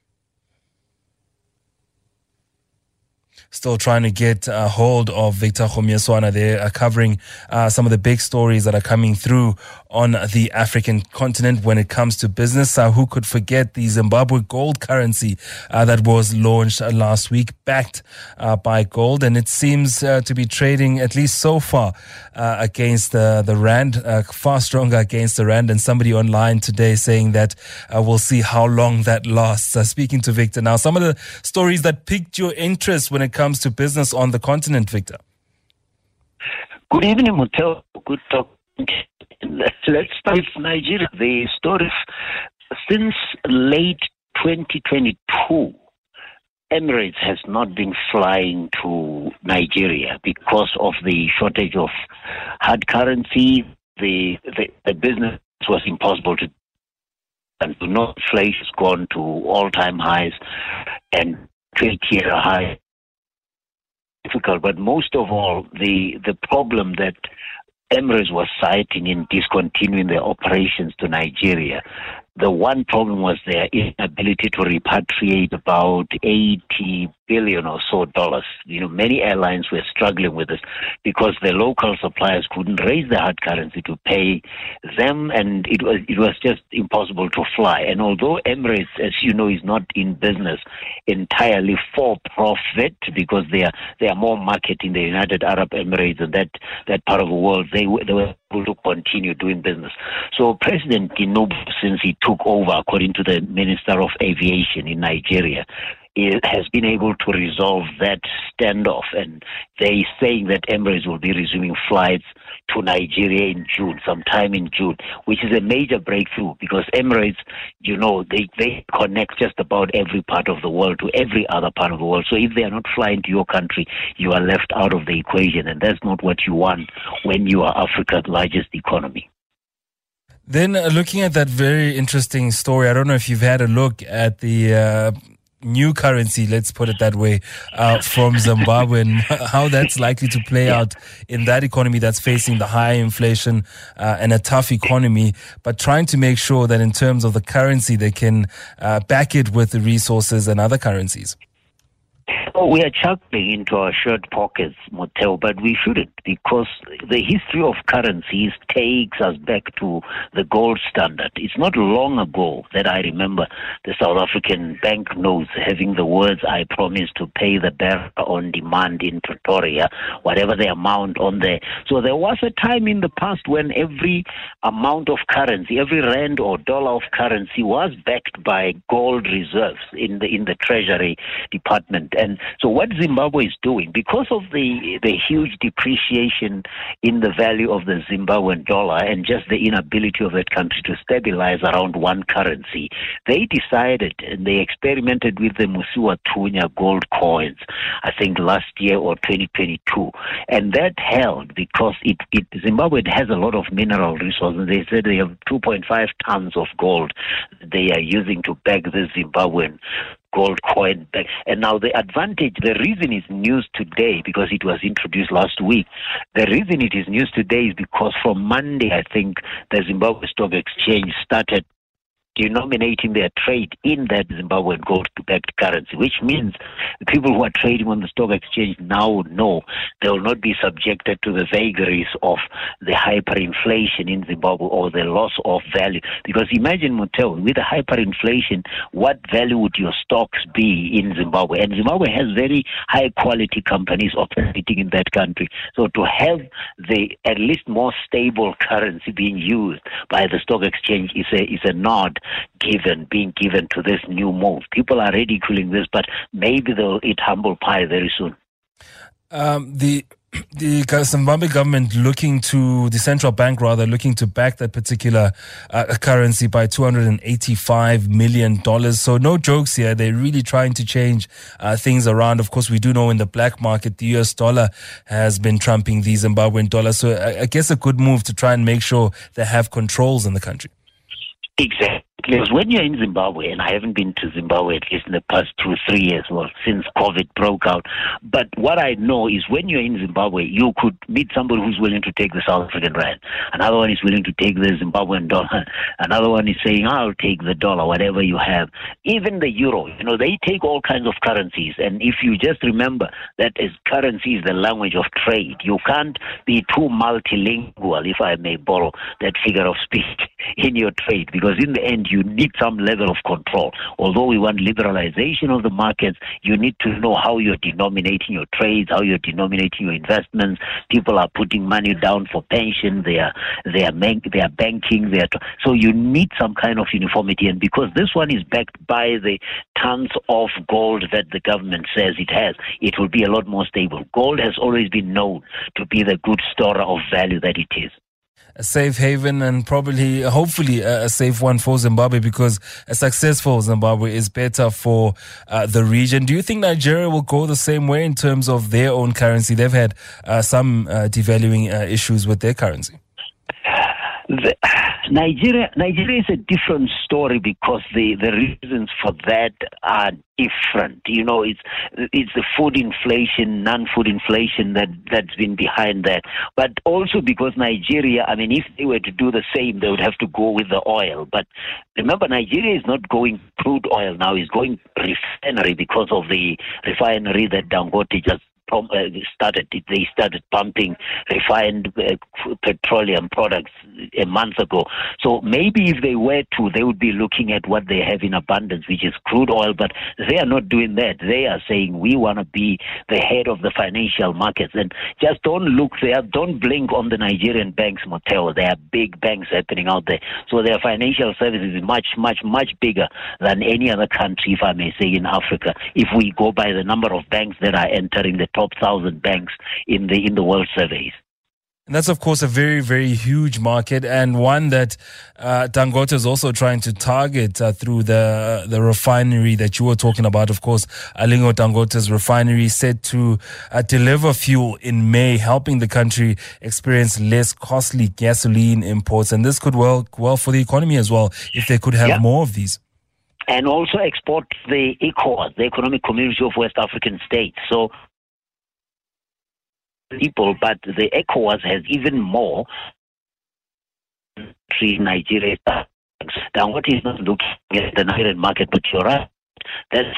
still trying to get a hold of Victor Khumyeswana. They're covering some of the big stories that are coming through on the African continent when it comes to business. Who could forget the Zimbabwe gold currency that was launched last week, backed by gold, and it seems to be trading, at least so far, against the rand, far stronger against the rand. And somebody online today saying that we'll see how long that lasts. Speaking to Victor now, some of the stories that piqued your interest when it comes to business on the continent, Victor. Good evening, Motel. Good talk. Let's start with Nigeria. The story since late 2022, Emirates has not been flying to Nigeria because of the shortage of hard currency. The business was impossible to, and inflation has gone to all-time highs and 20-year high. Difficult, but most of all, the problem that Emirates was citing in discontinuing their operations to Nigeria, the one problem was their inability to repatriate about $80 billion or so dollars. Many airlines were struggling with this because the local suppliers couldn't raise the hard currency to pay them, and it was just impossible to fly. And although Emirates, as you know, is not in business entirely for profit, because they are more marketing the United Arab Emirates and that part of the world, they were able to continue doing business. So President Tinubu, since he took over, according to the Minister of Aviation in Nigeria, has been able to resolve that standoff, and they saying that Emirates will be resuming flights to Nigeria in June, sometime in June, which is a major breakthrough because Emirates, they connect just about every part of the world to every other part of the world. So if they are not flying to your country, you are left out of the equation, and that's not what you want when you are Africa's largest economy. Then looking at that very interesting story, I don't know if you've had a look at the new currency, let's put it that way, from Zimbabwe, and how that's likely to play out in that economy that's facing the high inflation and a tough economy, but trying to make sure that in terms of the currency, they can back it with the resources and other currencies. We are chuckling into our shirt pockets, Motel, but we shouldn't, because the history of currencies takes us back to the gold standard. It's not long ago that I remember the South African banknotes having the words, "I promise to pay the bearer on demand in Pretoria," whatever the amount on there. So there was a time in the past when every amount of currency, every rand or dollar of currency was backed by gold reserves in the Treasury Department. And so what Zimbabwe is doing, because of the huge depreciation in the value of the Zimbabwean dollar and just the inability of that country to stabilize around one currency, they decided, and they experimented with the Musiwa Tunya gold coins, I think last year or 2022. And that held because Zimbabwe has a lot of mineral resources. They said they have 2.5 tons of gold they are using to back the Zimbabwean gold coin back. And now the reason it's news today, because it was introduced last week, the reason it is news today is because from Monday, I think, the Zimbabwe Stock Exchange started denominating their trade in that Zimbabwean gold-backed currency, which means the people who are trading on the stock exchange now know they will not be subjected to the vagaries of the hyperinflation in Zimbabwe or the loss of value. Because imagine, Motel, with the hyperinflation, what value would your stocks be in Zimbabwe? And Zimbabwe has very high-quality companies operating in that country. So to have the at least more stable currency being used by the stock exchange is a nod being given to this new move. People are ridiculing this, but maybe they'll eat humble pie very soon. The Zimbabwe government the central bank looking to back that particular currency by $285 million. So no jokes here. They're really trying to change things around. Of course, we do know in the black market, the US dollar has been trumping the Zimbabwean dollar. So I guess a good move to try and make sure they have controls in the country. Exactly. Because when you're in Zimbabwe, and I haven't been to Zimbabwe at least in the past 2-3 years, well, since COVID broke out, but what I know is when you're in Zimbabwe, you could meet somebody who's willing to take the South African rand. Another one is willing to take the Zimbabwean dollar. Another one is saying, I'll take the dollar, whatever you have. Even the euro, they take all kinds of currencies. And if you just remember that as currency is the language of trade, you can't be too multilingual, if I may borrow that figure of speech, in your trade, because in the end, you need some level of control. Although we want liberalization of the markets, you need to know how you're denominating your trades, how you're denominating your investments. People are putting money down for pension. They are banking. So you need some kind of uniformity. And because this one is backed by the tons of gold that the government says it has, it will be a lot more stable. Gold has always been known to be the good storer of value that it is. A safe haven and hopefully a safe one for Zimbabwe, because a successful Zimbabwe is better for the region. Do you think Nigeria will go the same way in terms of their own currency? They've had some devaluing issues with their currency. Nigeria is a different story because the reasons for that are different. It's the food inflation, non-food inflation that's been behind that. But also because Nigeria, if they were to do the same, they would have to go with the oil. But remember, Nigeria is not going crude oil now; it's going refinery because of the refinery that Dangote just started. They started pumping refined petroleum products a month ago. So maybe if they were to, they would be looking at what they have in abundance, which is crude oil, but they are not doing that. They are saying we want to be the head of the financial markets. And just don't look there, don't blink on the Nigerian banks, Motheo. There are big banks happening out there. So their financial services is much, much, much bigger than any other country, if I may say, in Africa. If we go by the number of banks that are entering the top 1,000 banks in the world surveys. And that's, of course, a very, very huge market, and one that Dangote is also trying to target through the refinery that you were talking about. Of course, Alingo Dangote's refinery set to deliver fuel in May, helping the country experience less costly gasoline imports. And this could work well for the economy as well, if they could have more of these. And also export the ECOWAS, the Economic Community of West African States. So people, but the ECOWAS has even more. Nigeria, Dangote is not looking at the Nigerian market, but you're right. That's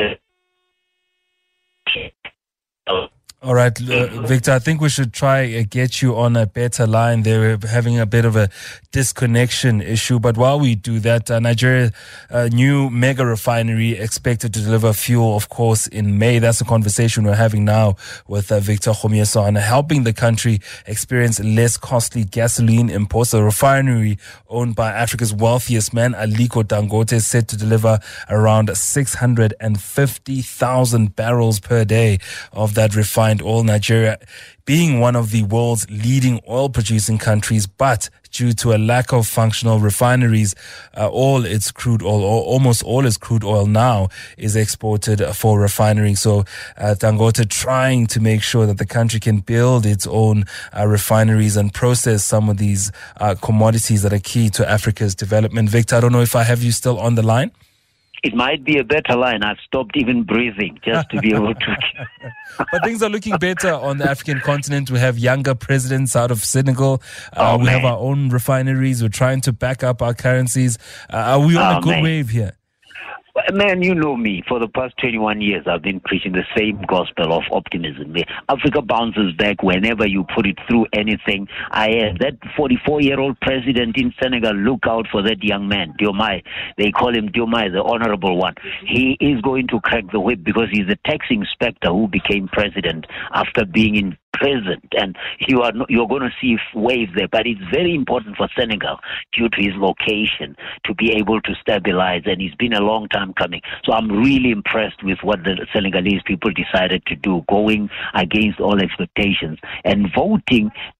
All right, Victor, I think we should try get you on a better line. They're having a bit of a disconnection issue. But while we do that, Nigeria, new mega refinery expected to deliver fuel, of course, in May. That's a conversation we're having now with Victor Khomieso on helping the country experience less costly gasoline imports. A refinery owned by Africa's wealthiest man, Aliko Dangote, is set to deliver around 650,000 barrels per day of that refined oil. Nigeria being one of the world's leading oil producing countries, but due to a lack of functional refineries, all its crude oil, or almost all its crude oil now, is exported for refining. So Dangote trying to make sure that the country can build its own refineries and process some of these commodities that are key to Africa's development. Victor, I don't know if I have you still on the line. It might be a better line. I've stopped even breathing just to be able to. But things are looking better on the African continent. We have younger presidents out of Senegal. We have our own refineries. We're trying to back up our currencies. Are we on a good wave here? Man, you know me. For the past 21 years, I've been preaching the same gospel of optimism. Africa bounces back whenever you put it through anything. That 44-year-old president in Senegal, look out for that young man, Diomaye. They call him Diomaye, the honorable one. He is going to crack the whip because he's a tax inspector who became president after being in present, and you're going to see waves there. But it's very important for Senegal, due to his location, to be able to stabilize, and it's been a long time coming. So I'm really impressed with what the Senegalese people decided to do, going against all expectations and voting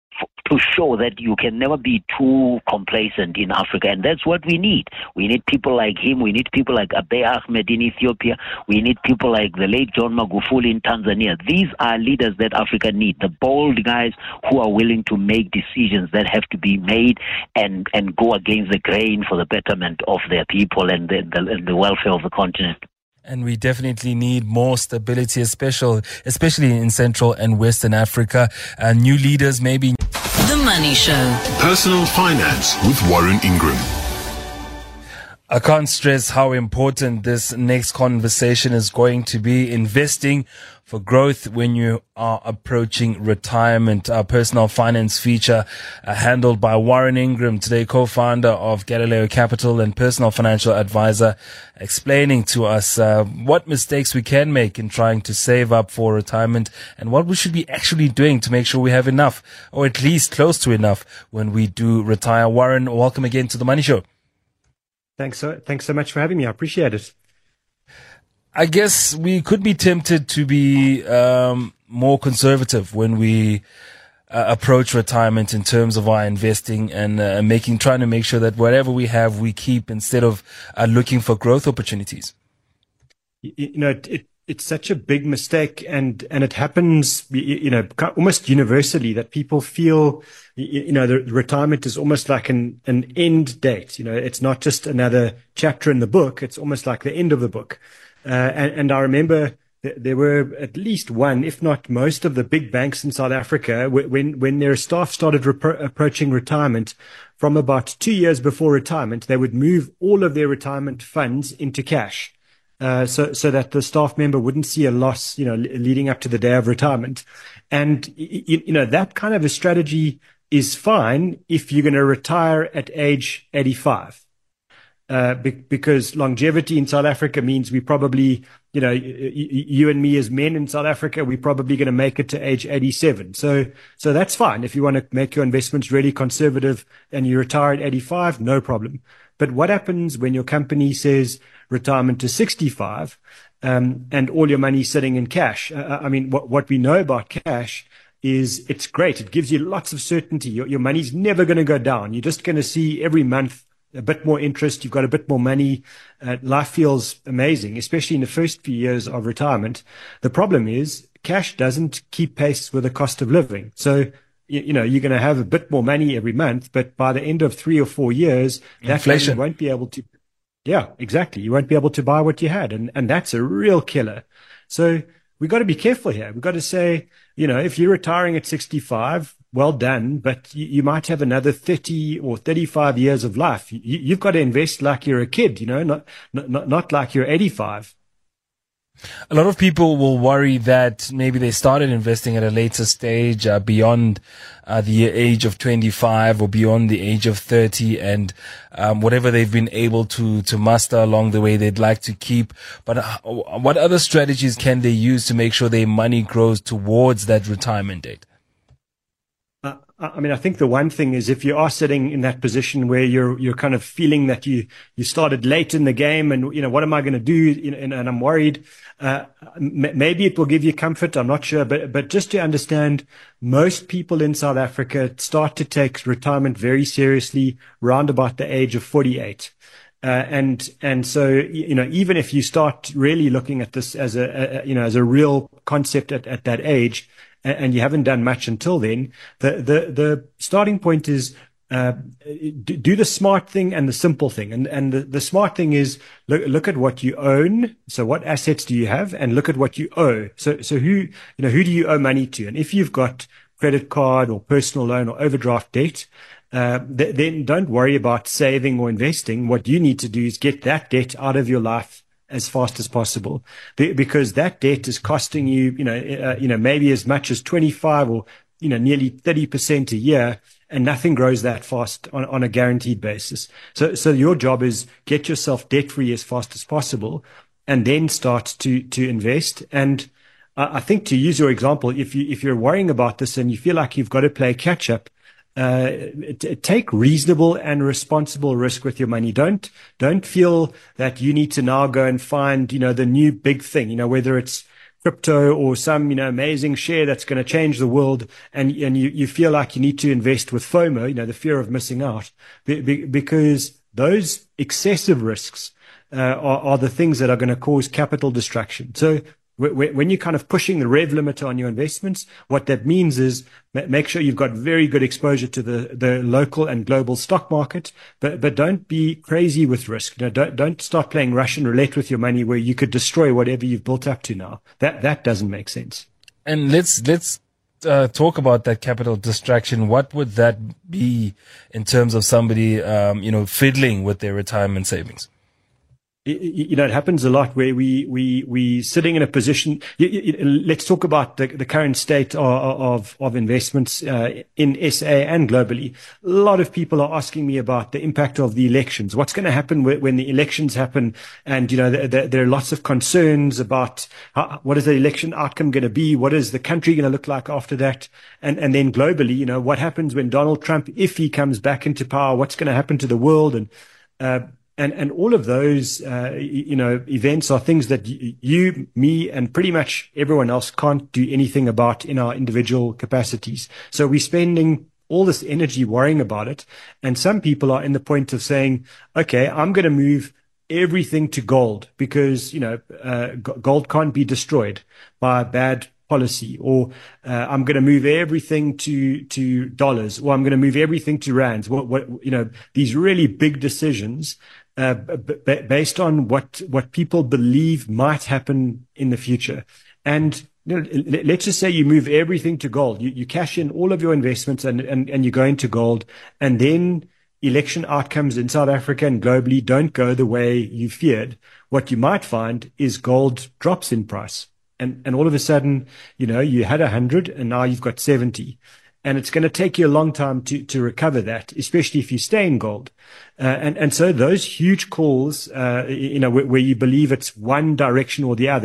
to show that you can never be too complacent in Africa. And that's what we need. We need people like him. We need people like Abiy Ahmed in Ethiopia. We need people like the late John Magufuli in Tanzania. These are leaders that Africa needs, the bold guys who are willing to make decisions that have to be made and go against the grain for the betterment of their people and the welfare of the continent. And we definitely need more stability, especially in Central and Western Africa. New leaders, maybe. The Money Show. Personal Finance with Warren Ingram. I can't stress how important this next conversation is going to be. Investing for growth when you are approaching retirement. Our personal finance feature handled by Warren Ingram, today co-founder of Galileo Capital and personal financial advisor, explaining to us what mistakes we can make in trying to save up for retirement and what we should be actually doing to make sure we have enough, or at least close to enough, when we do retire. Warren, welcome again to The Money Show. Thanks so much for having me. I appreciate it. I guess we could be tempted to be more conservative when we approach retirement in terms of our investing and trying to make sure that whatever we have, we keep, instead of looking for growth opportunities. It's such a big mistake, and it happens, almost universally, that people feel, the retirement is almost like an end date. It's not just another chapter in the book. It's almost like the end of the book. And I remember there were at least one, if not most, of the big banks in South Africa, when their staff started approaching retirement, from about 2 years before retirement, they would move all of their retirement funds into cash. So that the staff member wouldn't see a loss, leading up to the day of retirement. And, that kind of a strategy is fine if you're going to retire at age 85. Because longevity in South Africa means we probably, you and me as men in South Africa, we're probably going to make it to age 87. So that's fine. If you want to make your investments really conservative and you retire at 85, no problem. But what happens when your company says retirement to 65, and all your money sitting in cash? What we know about cash is it's great. It gives you lots of certainty. Your money's never going to go down. You're just going to see every month a bit more interest. You've got a bit more money. Life feels amazing, especially in the first few years of retirement. The problem is cash doesn't keep pace with the cost of living. So, you're going to have a bit more money every month, but by the end of 3 or 4 years, that money won't be able to. Yeah, exactly. You won't be able to buy what you had. And that's a real killer. So we got to be careful here. We've got to say, if you're retiring at 65, well done, but you might have another 30 or 35 years of life. You've got to invest like you're a kid, not like you're 85. A lot of people will worry that maybe they started investing at a later stage, beyond the age of 25 or beyond the age of 30, and whatever they've been able to muster along the way, they'd like to keep. But what other strategies can they use to make sure their money grows towards that retirement date? I think the one thing is, if you are sitting in that position where you're kind of feeling that you started late in the game, and what am I going to do? And I'm worried. Maybe it will give you comfort. I'm not sure, but just to understand, most people in South Africa start to take retirement very seriously round about the age of 48. And so, even if you start really looking at this as a real concept at that age, and you haven't done much until then, the starting point is, do the smart thing and the simple thing. And the smart thing is look at what you own. So what assets do you have? And look at what you owe. So who do you owe money to? And if you've got credit card or personal loan or overdraft debt, then don't worry about saving or investing. What you need to do is get that debt out of your life as fast as possible, because that debt is costing you, maybe as much as 25 or, nearly 30% a year, and nothing grows that fast on a guaranteed basis. So your job is get yourself debt free as fast as possible, and then start to invest. And I think, to use your example, if you're worrying about this and you feel like you've got to play catch up, take reasonable and responsible risk with your money. Don't feel that you need to now go and find, the new big thing, whether it's crypto or some, amazing share that's going to change the world, and you feel like you need to invest with FOMO, the fear of missing out, because those excessive risks are the things that are going to cause capital distraction. So when you're kind of pushing the rev limiter on your investments, what that means is make sure you've got very good exposure to the local and global stock market, but don't be crazy with risk. Don't start playing Russian roulette with your money where you could destroy whatever you've built up to now. That doesn't make sense. And let's talk about that capital distraction. What would that be in terms of somebody, fiddling with their retirement savings? It happens a lot where we sitting in a position. Let's talk about the current state of investments in SA and globally. A lot of people are asking me about the impact of the elections. What's going to happen when the elections happen? And there are lots of concerns about what is the election outcome going to be? What is the country going to look like after that? And then globally, what happens when Donald Trump, if he comes back into power, what's going to happen to the world? And all of those, events are things that you, me, and pretty much everyone else can't do anything about in our individual capacities. So we're spending all this energy worrying about it. And some people are in the point of saying, okay, I'm going to move everything to gold because, gold can't be destroyed by bad policy, or I'm going to move everything to dollars, or I'm going to move everything to rands. These really big decisions based on what people believe might happen in the future. And let's just say you move everything to gold. You cash in all of your investments and you go into gold, and then election outcomes in South Africa and globally don't go the way you feared. What you might find is gold drops in price. And all of a sudden, you had 100 and now you've got 70. And it's going to take you a long time to recover that, especially if you stay in gold. And so those huge calls, where you believe it's one direction or the other,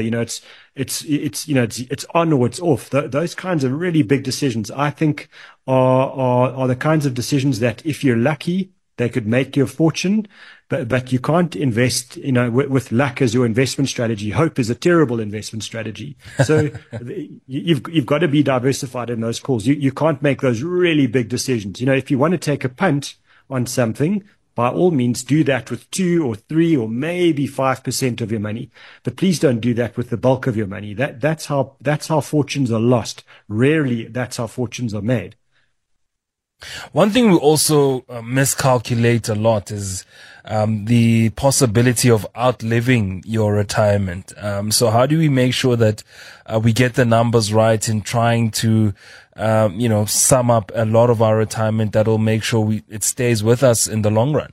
it's on or it's off. Those kinds of really big decisions, I think, are the kinds of decisions that if you're lucky, they could make you a fortune, but you can't invest, with luck as your investment strategy. Hope is a terrible investment strategy. So you've got to be diversified in those calls. You can't make those really big decisions. If you want to take a punt on something, by all means do that with 2 or 3 or maybe 5% of your money. But please don't do that with the bulk of your money. That's how fortunes are lost. Rarely that's how fortunes are made. One thing we also miscalculate a lot is the possibility of outliving your retirement. So how do we make sure that we get the numbers right in trying to, sum up a lot of our retirement that will make sure it stays with us in the long run?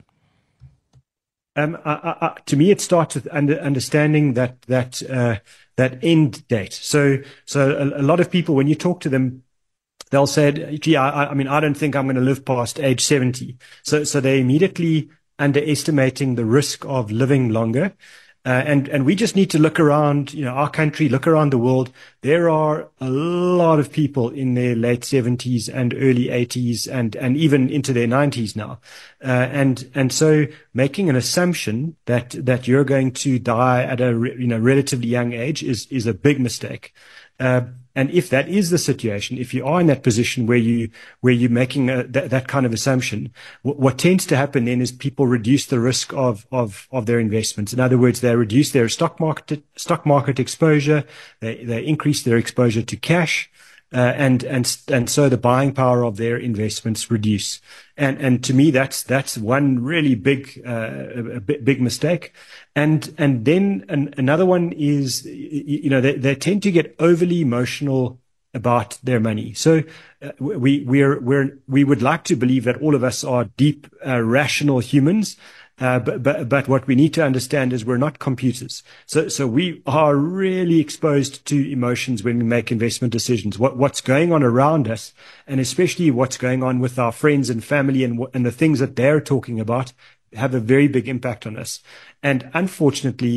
To me, it starts with understanding that end date. So a lot of people, when you talk to them, they'll say, gee, I don't think I'm going to live past age 70. So they're immediately underestimating the risk of living longer. And we just need to look around, our country, look around the world. There are a lot of people in their late 70s and early 80s and even into their 90s now. And so making an assumption that you're going to die at a, relatively young age is a big mistake. And if that is the situation, if you are in that position where you're making that kind of assumption, what tends to happen then is people reduce the risk of their investments. In other words, they reduce their stock market exposure. They increase their exposure to cash. And so the buying power of their investments reduce. And to me, that's one really big mistake. And then another one is, they tend to get overly emotional about their money. So we would like to believe that all of us are deep, rational humans. But what we need to understand is we're not computers. So we are really exposed to emotions when we make investment decisions. What's going on around us, and especially what's going on with our friends and family and the things that they're talking about, have a very big impact on us. And unfortunately,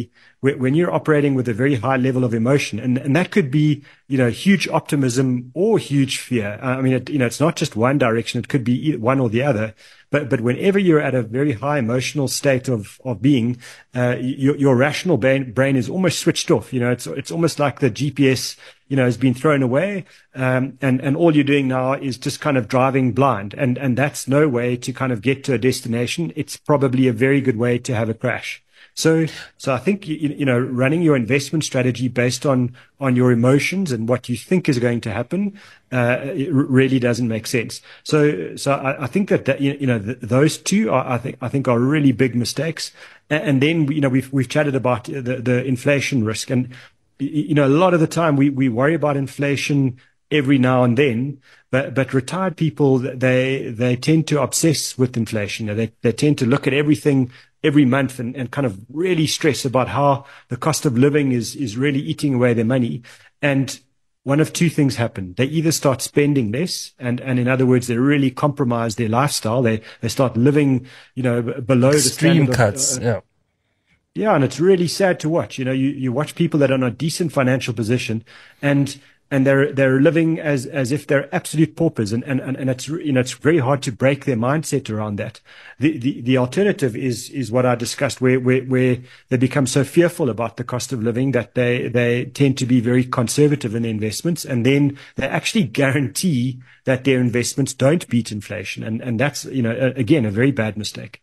when you're operating with a very high level of emotion, and that could be, huge optimism or huge fear. I mean, it's not just one direction. It could be one or the other. But whenever you're at a very high emotional state of being, your rational brain is almost switched off. It's almost like the GPS, has been thrown away. And all you're doing now is just kind of driving blind. And that's no way to kind of get to a destination. It's probably a very good way to have a crash. So I think, running your investment strategy based on your emotions and what you think is going to happen, it really doesn't make sense. So I think that those two I think are really big mistakes. And then, we've chatted about the inflation risk. And, a lot of the time we worry about inflation every now and then, but retired people, they tend to obsess with inflation. They tend to look at everything every month and kind of really stress about how the cost of living is really eating away their money. And one of two things happen. They either start spending less, and in other words, they really compromise their lifestyle. They start living, below the extreme standard cuts. Yeah, and it's really sad to watch. You watch people that are in a decent financial position, and they're living as if they're absolute paupers, and it's it's very hard to break their mindset around that. The alternative is what I discussed, where they become so fearful about the cost of living that they tend to be very conservative in their investments, and then they actually guarantee that their investments don't beat inflation, and that's again a very bad mistake.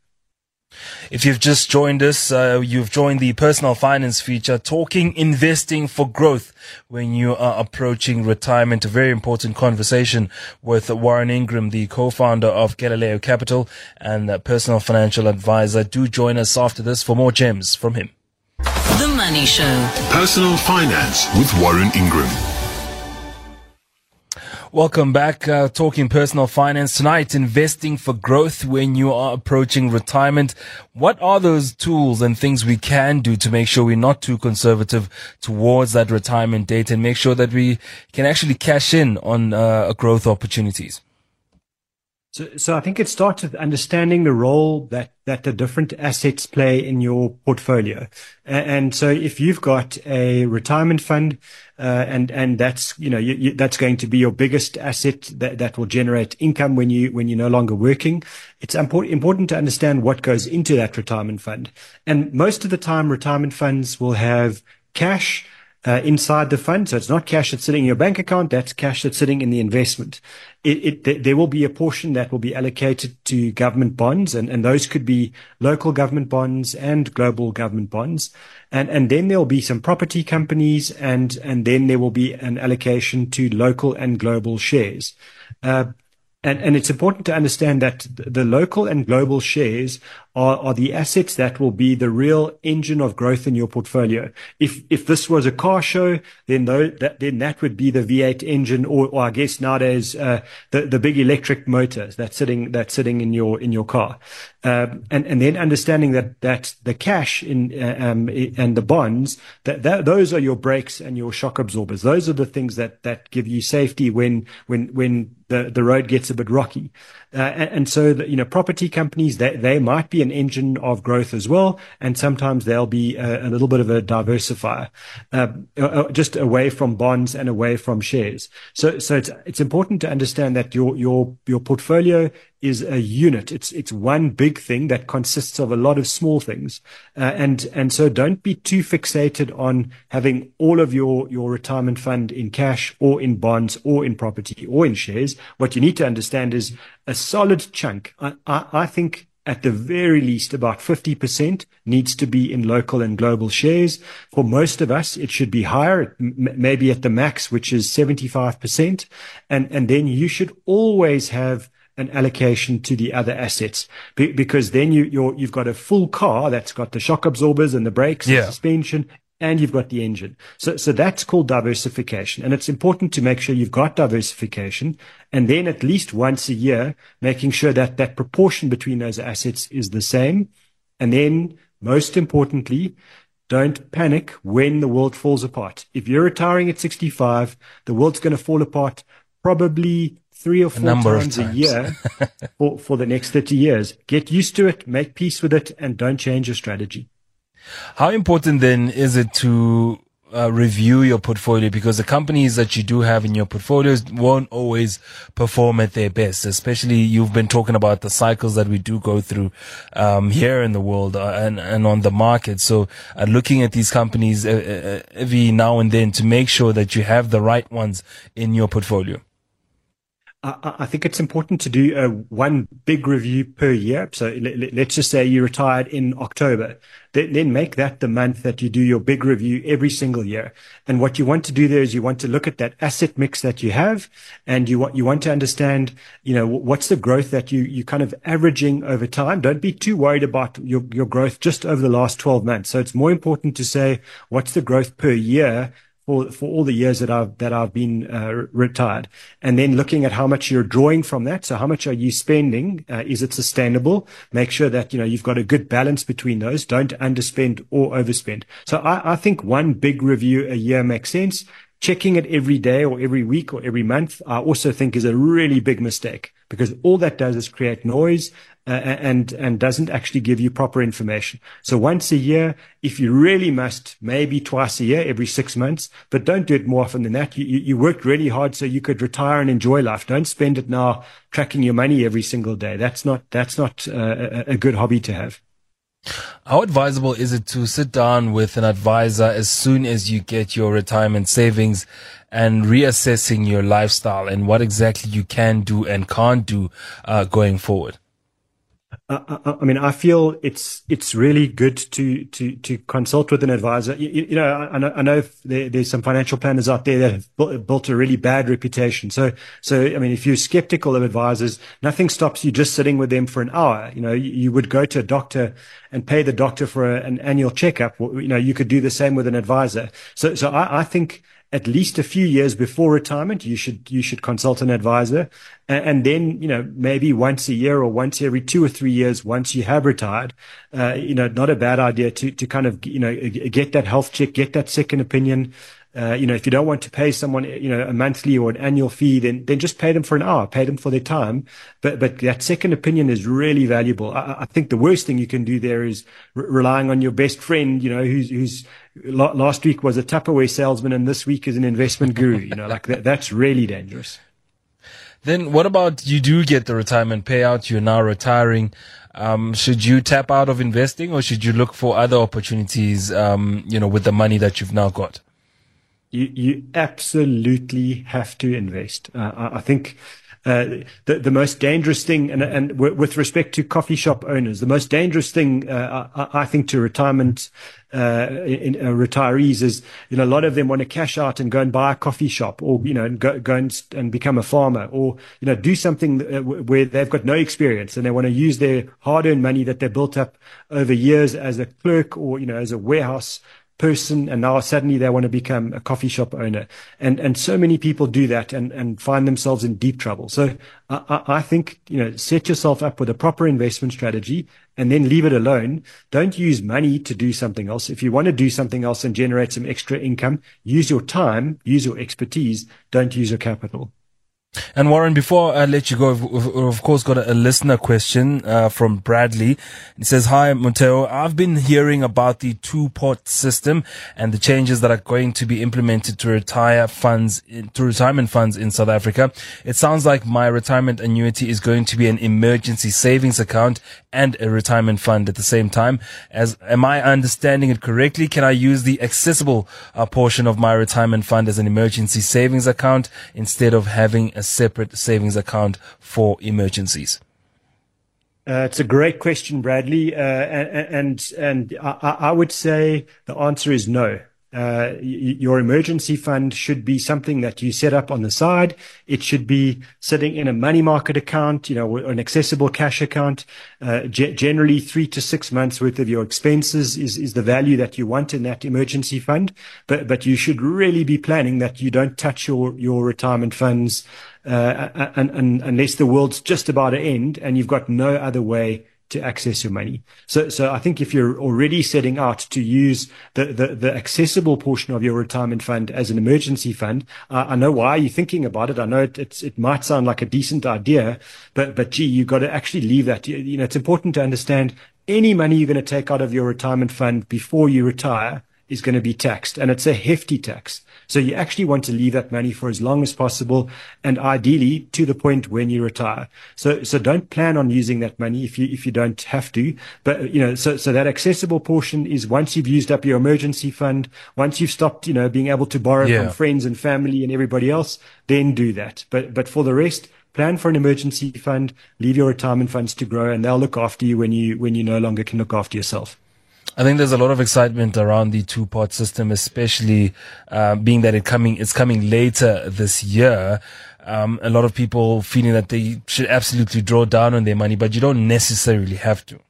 If you've just joined us, you've joined the personal finance feature, talking investing for growth when you are approaching retirement. A very important conversation with Warren Ingram, the co-founder of Galileo Capital and personal financial advisor. Do join us after this for more gems from him. The Money Show. Personal Finance with Warren Ingram. Welcome back. Talking personal finance tonight, investing for growth when you are approaching retirement. What are those tools and things we can do to make sure we're not too conservative towards that retirement date and make sure that we can actually cash in on growth opportunities? So I think it starts with understanding the role that the different assets play in your portfolio. And so if you've got a retirement fund, and that's, that's going to be your biggest asset that will generate income when you're no longer working, it's important to understand what goes into that retirement fund. And most of the time, retirement funds will have cash inside the fund. So it's not cash that's sitting in your bank account. That's cash that's sitting in the investment. There will be a portion that will be allocated to government bonds, and those could be local government bonds and global government bonds. And then there'll be some property companies, and then there will be an allocation to local and global shares. And it's important to understand that the local and global shares are the assets that will be the real engine of growth in your portfolio. If this was a car show, then that would be the V8 engine, or I guess nowadays the big electric motors that's sitting in your car. And then understanding that the cash and the bonds, that those are your brakes and your shock absorbers. Those are the things that give you safety when the road gets a bit rocky. And so, property companies, they might be an engine of growth as well. And sometimes they'll be a little bit of a diversifier, just away from bonds and away from shares. So it's important to understand that your portfolio is a unit. It's one big thing that consists of a lot of small things. And so don't be too fixated on having all of your retirement fund in cash or in bonds or in property or in shares. What you need to understand is a solid chunk. I think at the very least about 50% needs to be in local and global shares. For most of us, it should be higher, maybe at the max, which is 75%. And then you should always have an allocation to the other assets, because then you've got a full car that's got the shock absorbers and the brakes, and suspension, and you've got the engine. So that's called diversification. And it's important to make sure you've got diversification, and then at least once a year, making sure that proportion between those assets is the same. And then most importantly, don't panic when the world falls apart. If you're retiring at 65, the world's going to fall apart probably 3 or 4 times a year for the next 30 years. Get used to it, make peace with it, and don't change your strategy. How important then is it to review your portfolio, because the companies that you do have in your portfolios won't always perform at their best? Especially, you've been talking about the cycles that we do go through here in the world and on the market. So looking at these companies every now and then to make sure that you have the right ones in your portfolio. I think it's important to do one big review per year. So let's just say you retired in October. Then make that the month that you do your big review every single year. And what you want to do there is you want to look at that asset mix that you have, and you want to understand, what's the growth that you kind of averaging over time. Don't be too worried about your growth just over the last 12 months. So it's more important to say, what's the growth per year for all the years that I've been retired, and then looking at how much you're drawing from that. So how much are you spending? Is it sustainable? Make sure that you've got a good balance between those. Don't underspend or overspend. So I think one big review a year makes sense. Checking it every day or every week or every month, I also think, is a really big mistake, because all that does is create noise and doesn't actually give you proper information. So once a year, if you really must, maybe twice a year, every 6 months, but don't do it more often than that. You worked really hard so you could retire and enjoy life. Don't spend it now tracking your money every single day. That's not a good hobby to have. How advisable is it to sit down with an advisor as soon as you get your retirement savings and reassessing your lifestyle and what exactly you can do and can't do going forward? I feel it's really good to consult with an advisor. I know there's some financial planners out there that have built a really bad reputation. So if you're skeptical of advisors, nothing stops you just sitting with them for an hour. You would go to a doctor and pay the doctor for an annual checkup. You could do the same with an advisor. So I think at least a few years before retirement, you should consult an advisor, and then maybe once a year or once every 2 or 3 years once you have retired. Not a bad idea to kind of get that health check, get that second opinion. If you don't want to pay someone, a monthly or an annual fee, then just pay them for an hour, pay them for their time. But that second opinion is really valuable. I think the worst thing you can do there is relying on your best friend, who's last week was a Tupperware salesman and this week is an investment guru. That's really dangerous. Then what about you do get the retirement payout, you're now retiring. Should you tap out of investing, or should you look for other opportunities, with the money that you've now got? You absolutely have to invest. I think the most dangerous thing, and with respect to coffee shop owners, the most dangerous thing I think to retirement retirees is, a lot of them want to cash out and go and buy a coffee shop, or go and become a farmer, or do something where they've got no experience and they want to use their hard-earned money that they built up over years as a clerk or as a warehouse person, and now suddenly they want to become a coffee shop owner. And so many people do that and find themselves in deep trouble. So I think, set yourself up with a proper investment strategy and then leave it alone. Don't use money to do something else. If you want to do something else and generate some extra income, use your time, use your expertise, don't use your capital. And Warren, before I let you go, we've of course got a listener question from Bradley. He says, "Hi, Motheo. I've been hearing about the two-pot system and the changes that are going to be implemented to retirement funds in South Africa. It sounds like my retirement annuity is going to be an emergency savings account and a retirement fund at the same time. Am I understanding it correctly? Can I use the accessible portion of my retirement fund as an emergency savings account instead of having a separate savings account for emergencies?" It's a great question, Bradley, and I would say the answer is no. Your emergency fund should be something that you set up on the side. It should be sitting in a money market account, an accessible cash account. Generally 3 to 6 months worth of your expenses is the value that you want in that emergency fund. But you should really be planning that you don't touch your retirement funds, unless the world's just about to end and you've got no other way to access your money. So I think if you're already setting out to use the accessible portion of your retirement fund as an emergency fund, I know why you're thinking about it. I know it might sound like a decent idea, but gee, you've got to actually leave that. You know, it's important to understand any money you're going to take out of your retirement fund before you retire is going to be taxed, and it's a hefty tax. So you actually want to leave that money for as long as possible, and ideally to the point when you retire. So don't plan on using that money if you don't have to. But, you know, so that accessible portion is once you've used up your emergency fund, once you've stopped, you know, being able to borrow from friends and family and everybody else, then do that. But for the rest, plan for an emergency fund, leave your retirement funds to grow, and they'll look after you when you no longer can look after yourself. I think there's a lot of excitement around the two-part system, especially being that it's coming later this year. A lot of people feeling that they should absolutely draw down on their money, but you don't necessarily have to.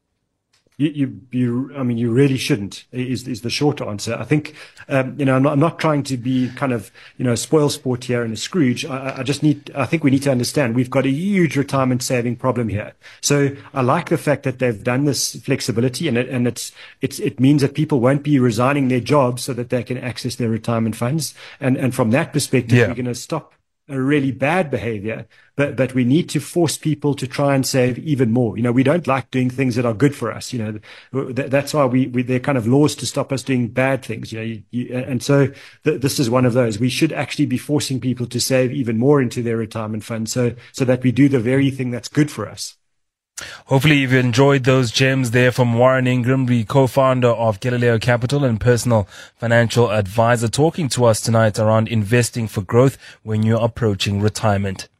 I mean, you really shouldn't, is the short answer. I think, I'm not trying to be kind of, spoil sport here and a Scrooge. I think we need to understand we've got a huge retirement saving problem here. So I like the fact that they've done this flexibility, and it means that people won't be resigning their jobs so that they can access their retirement funds. And from that perspective, we're going to stop a really bad behavior, but we need to force people to try and save even more. We don't like doing things that are good for us. That's why there are kind of laws to stop us doing bad things. And so this is one of those. We should actually be forcing people to save even more into their retirement fund so that we do the very thing that's good for us. Hopefully you've enjoyed those gems there from Warren Ingram, the co-founder of Galileo Capital and personal financial advisor, talking to us tonight around investing for growth when you're approaching retirement.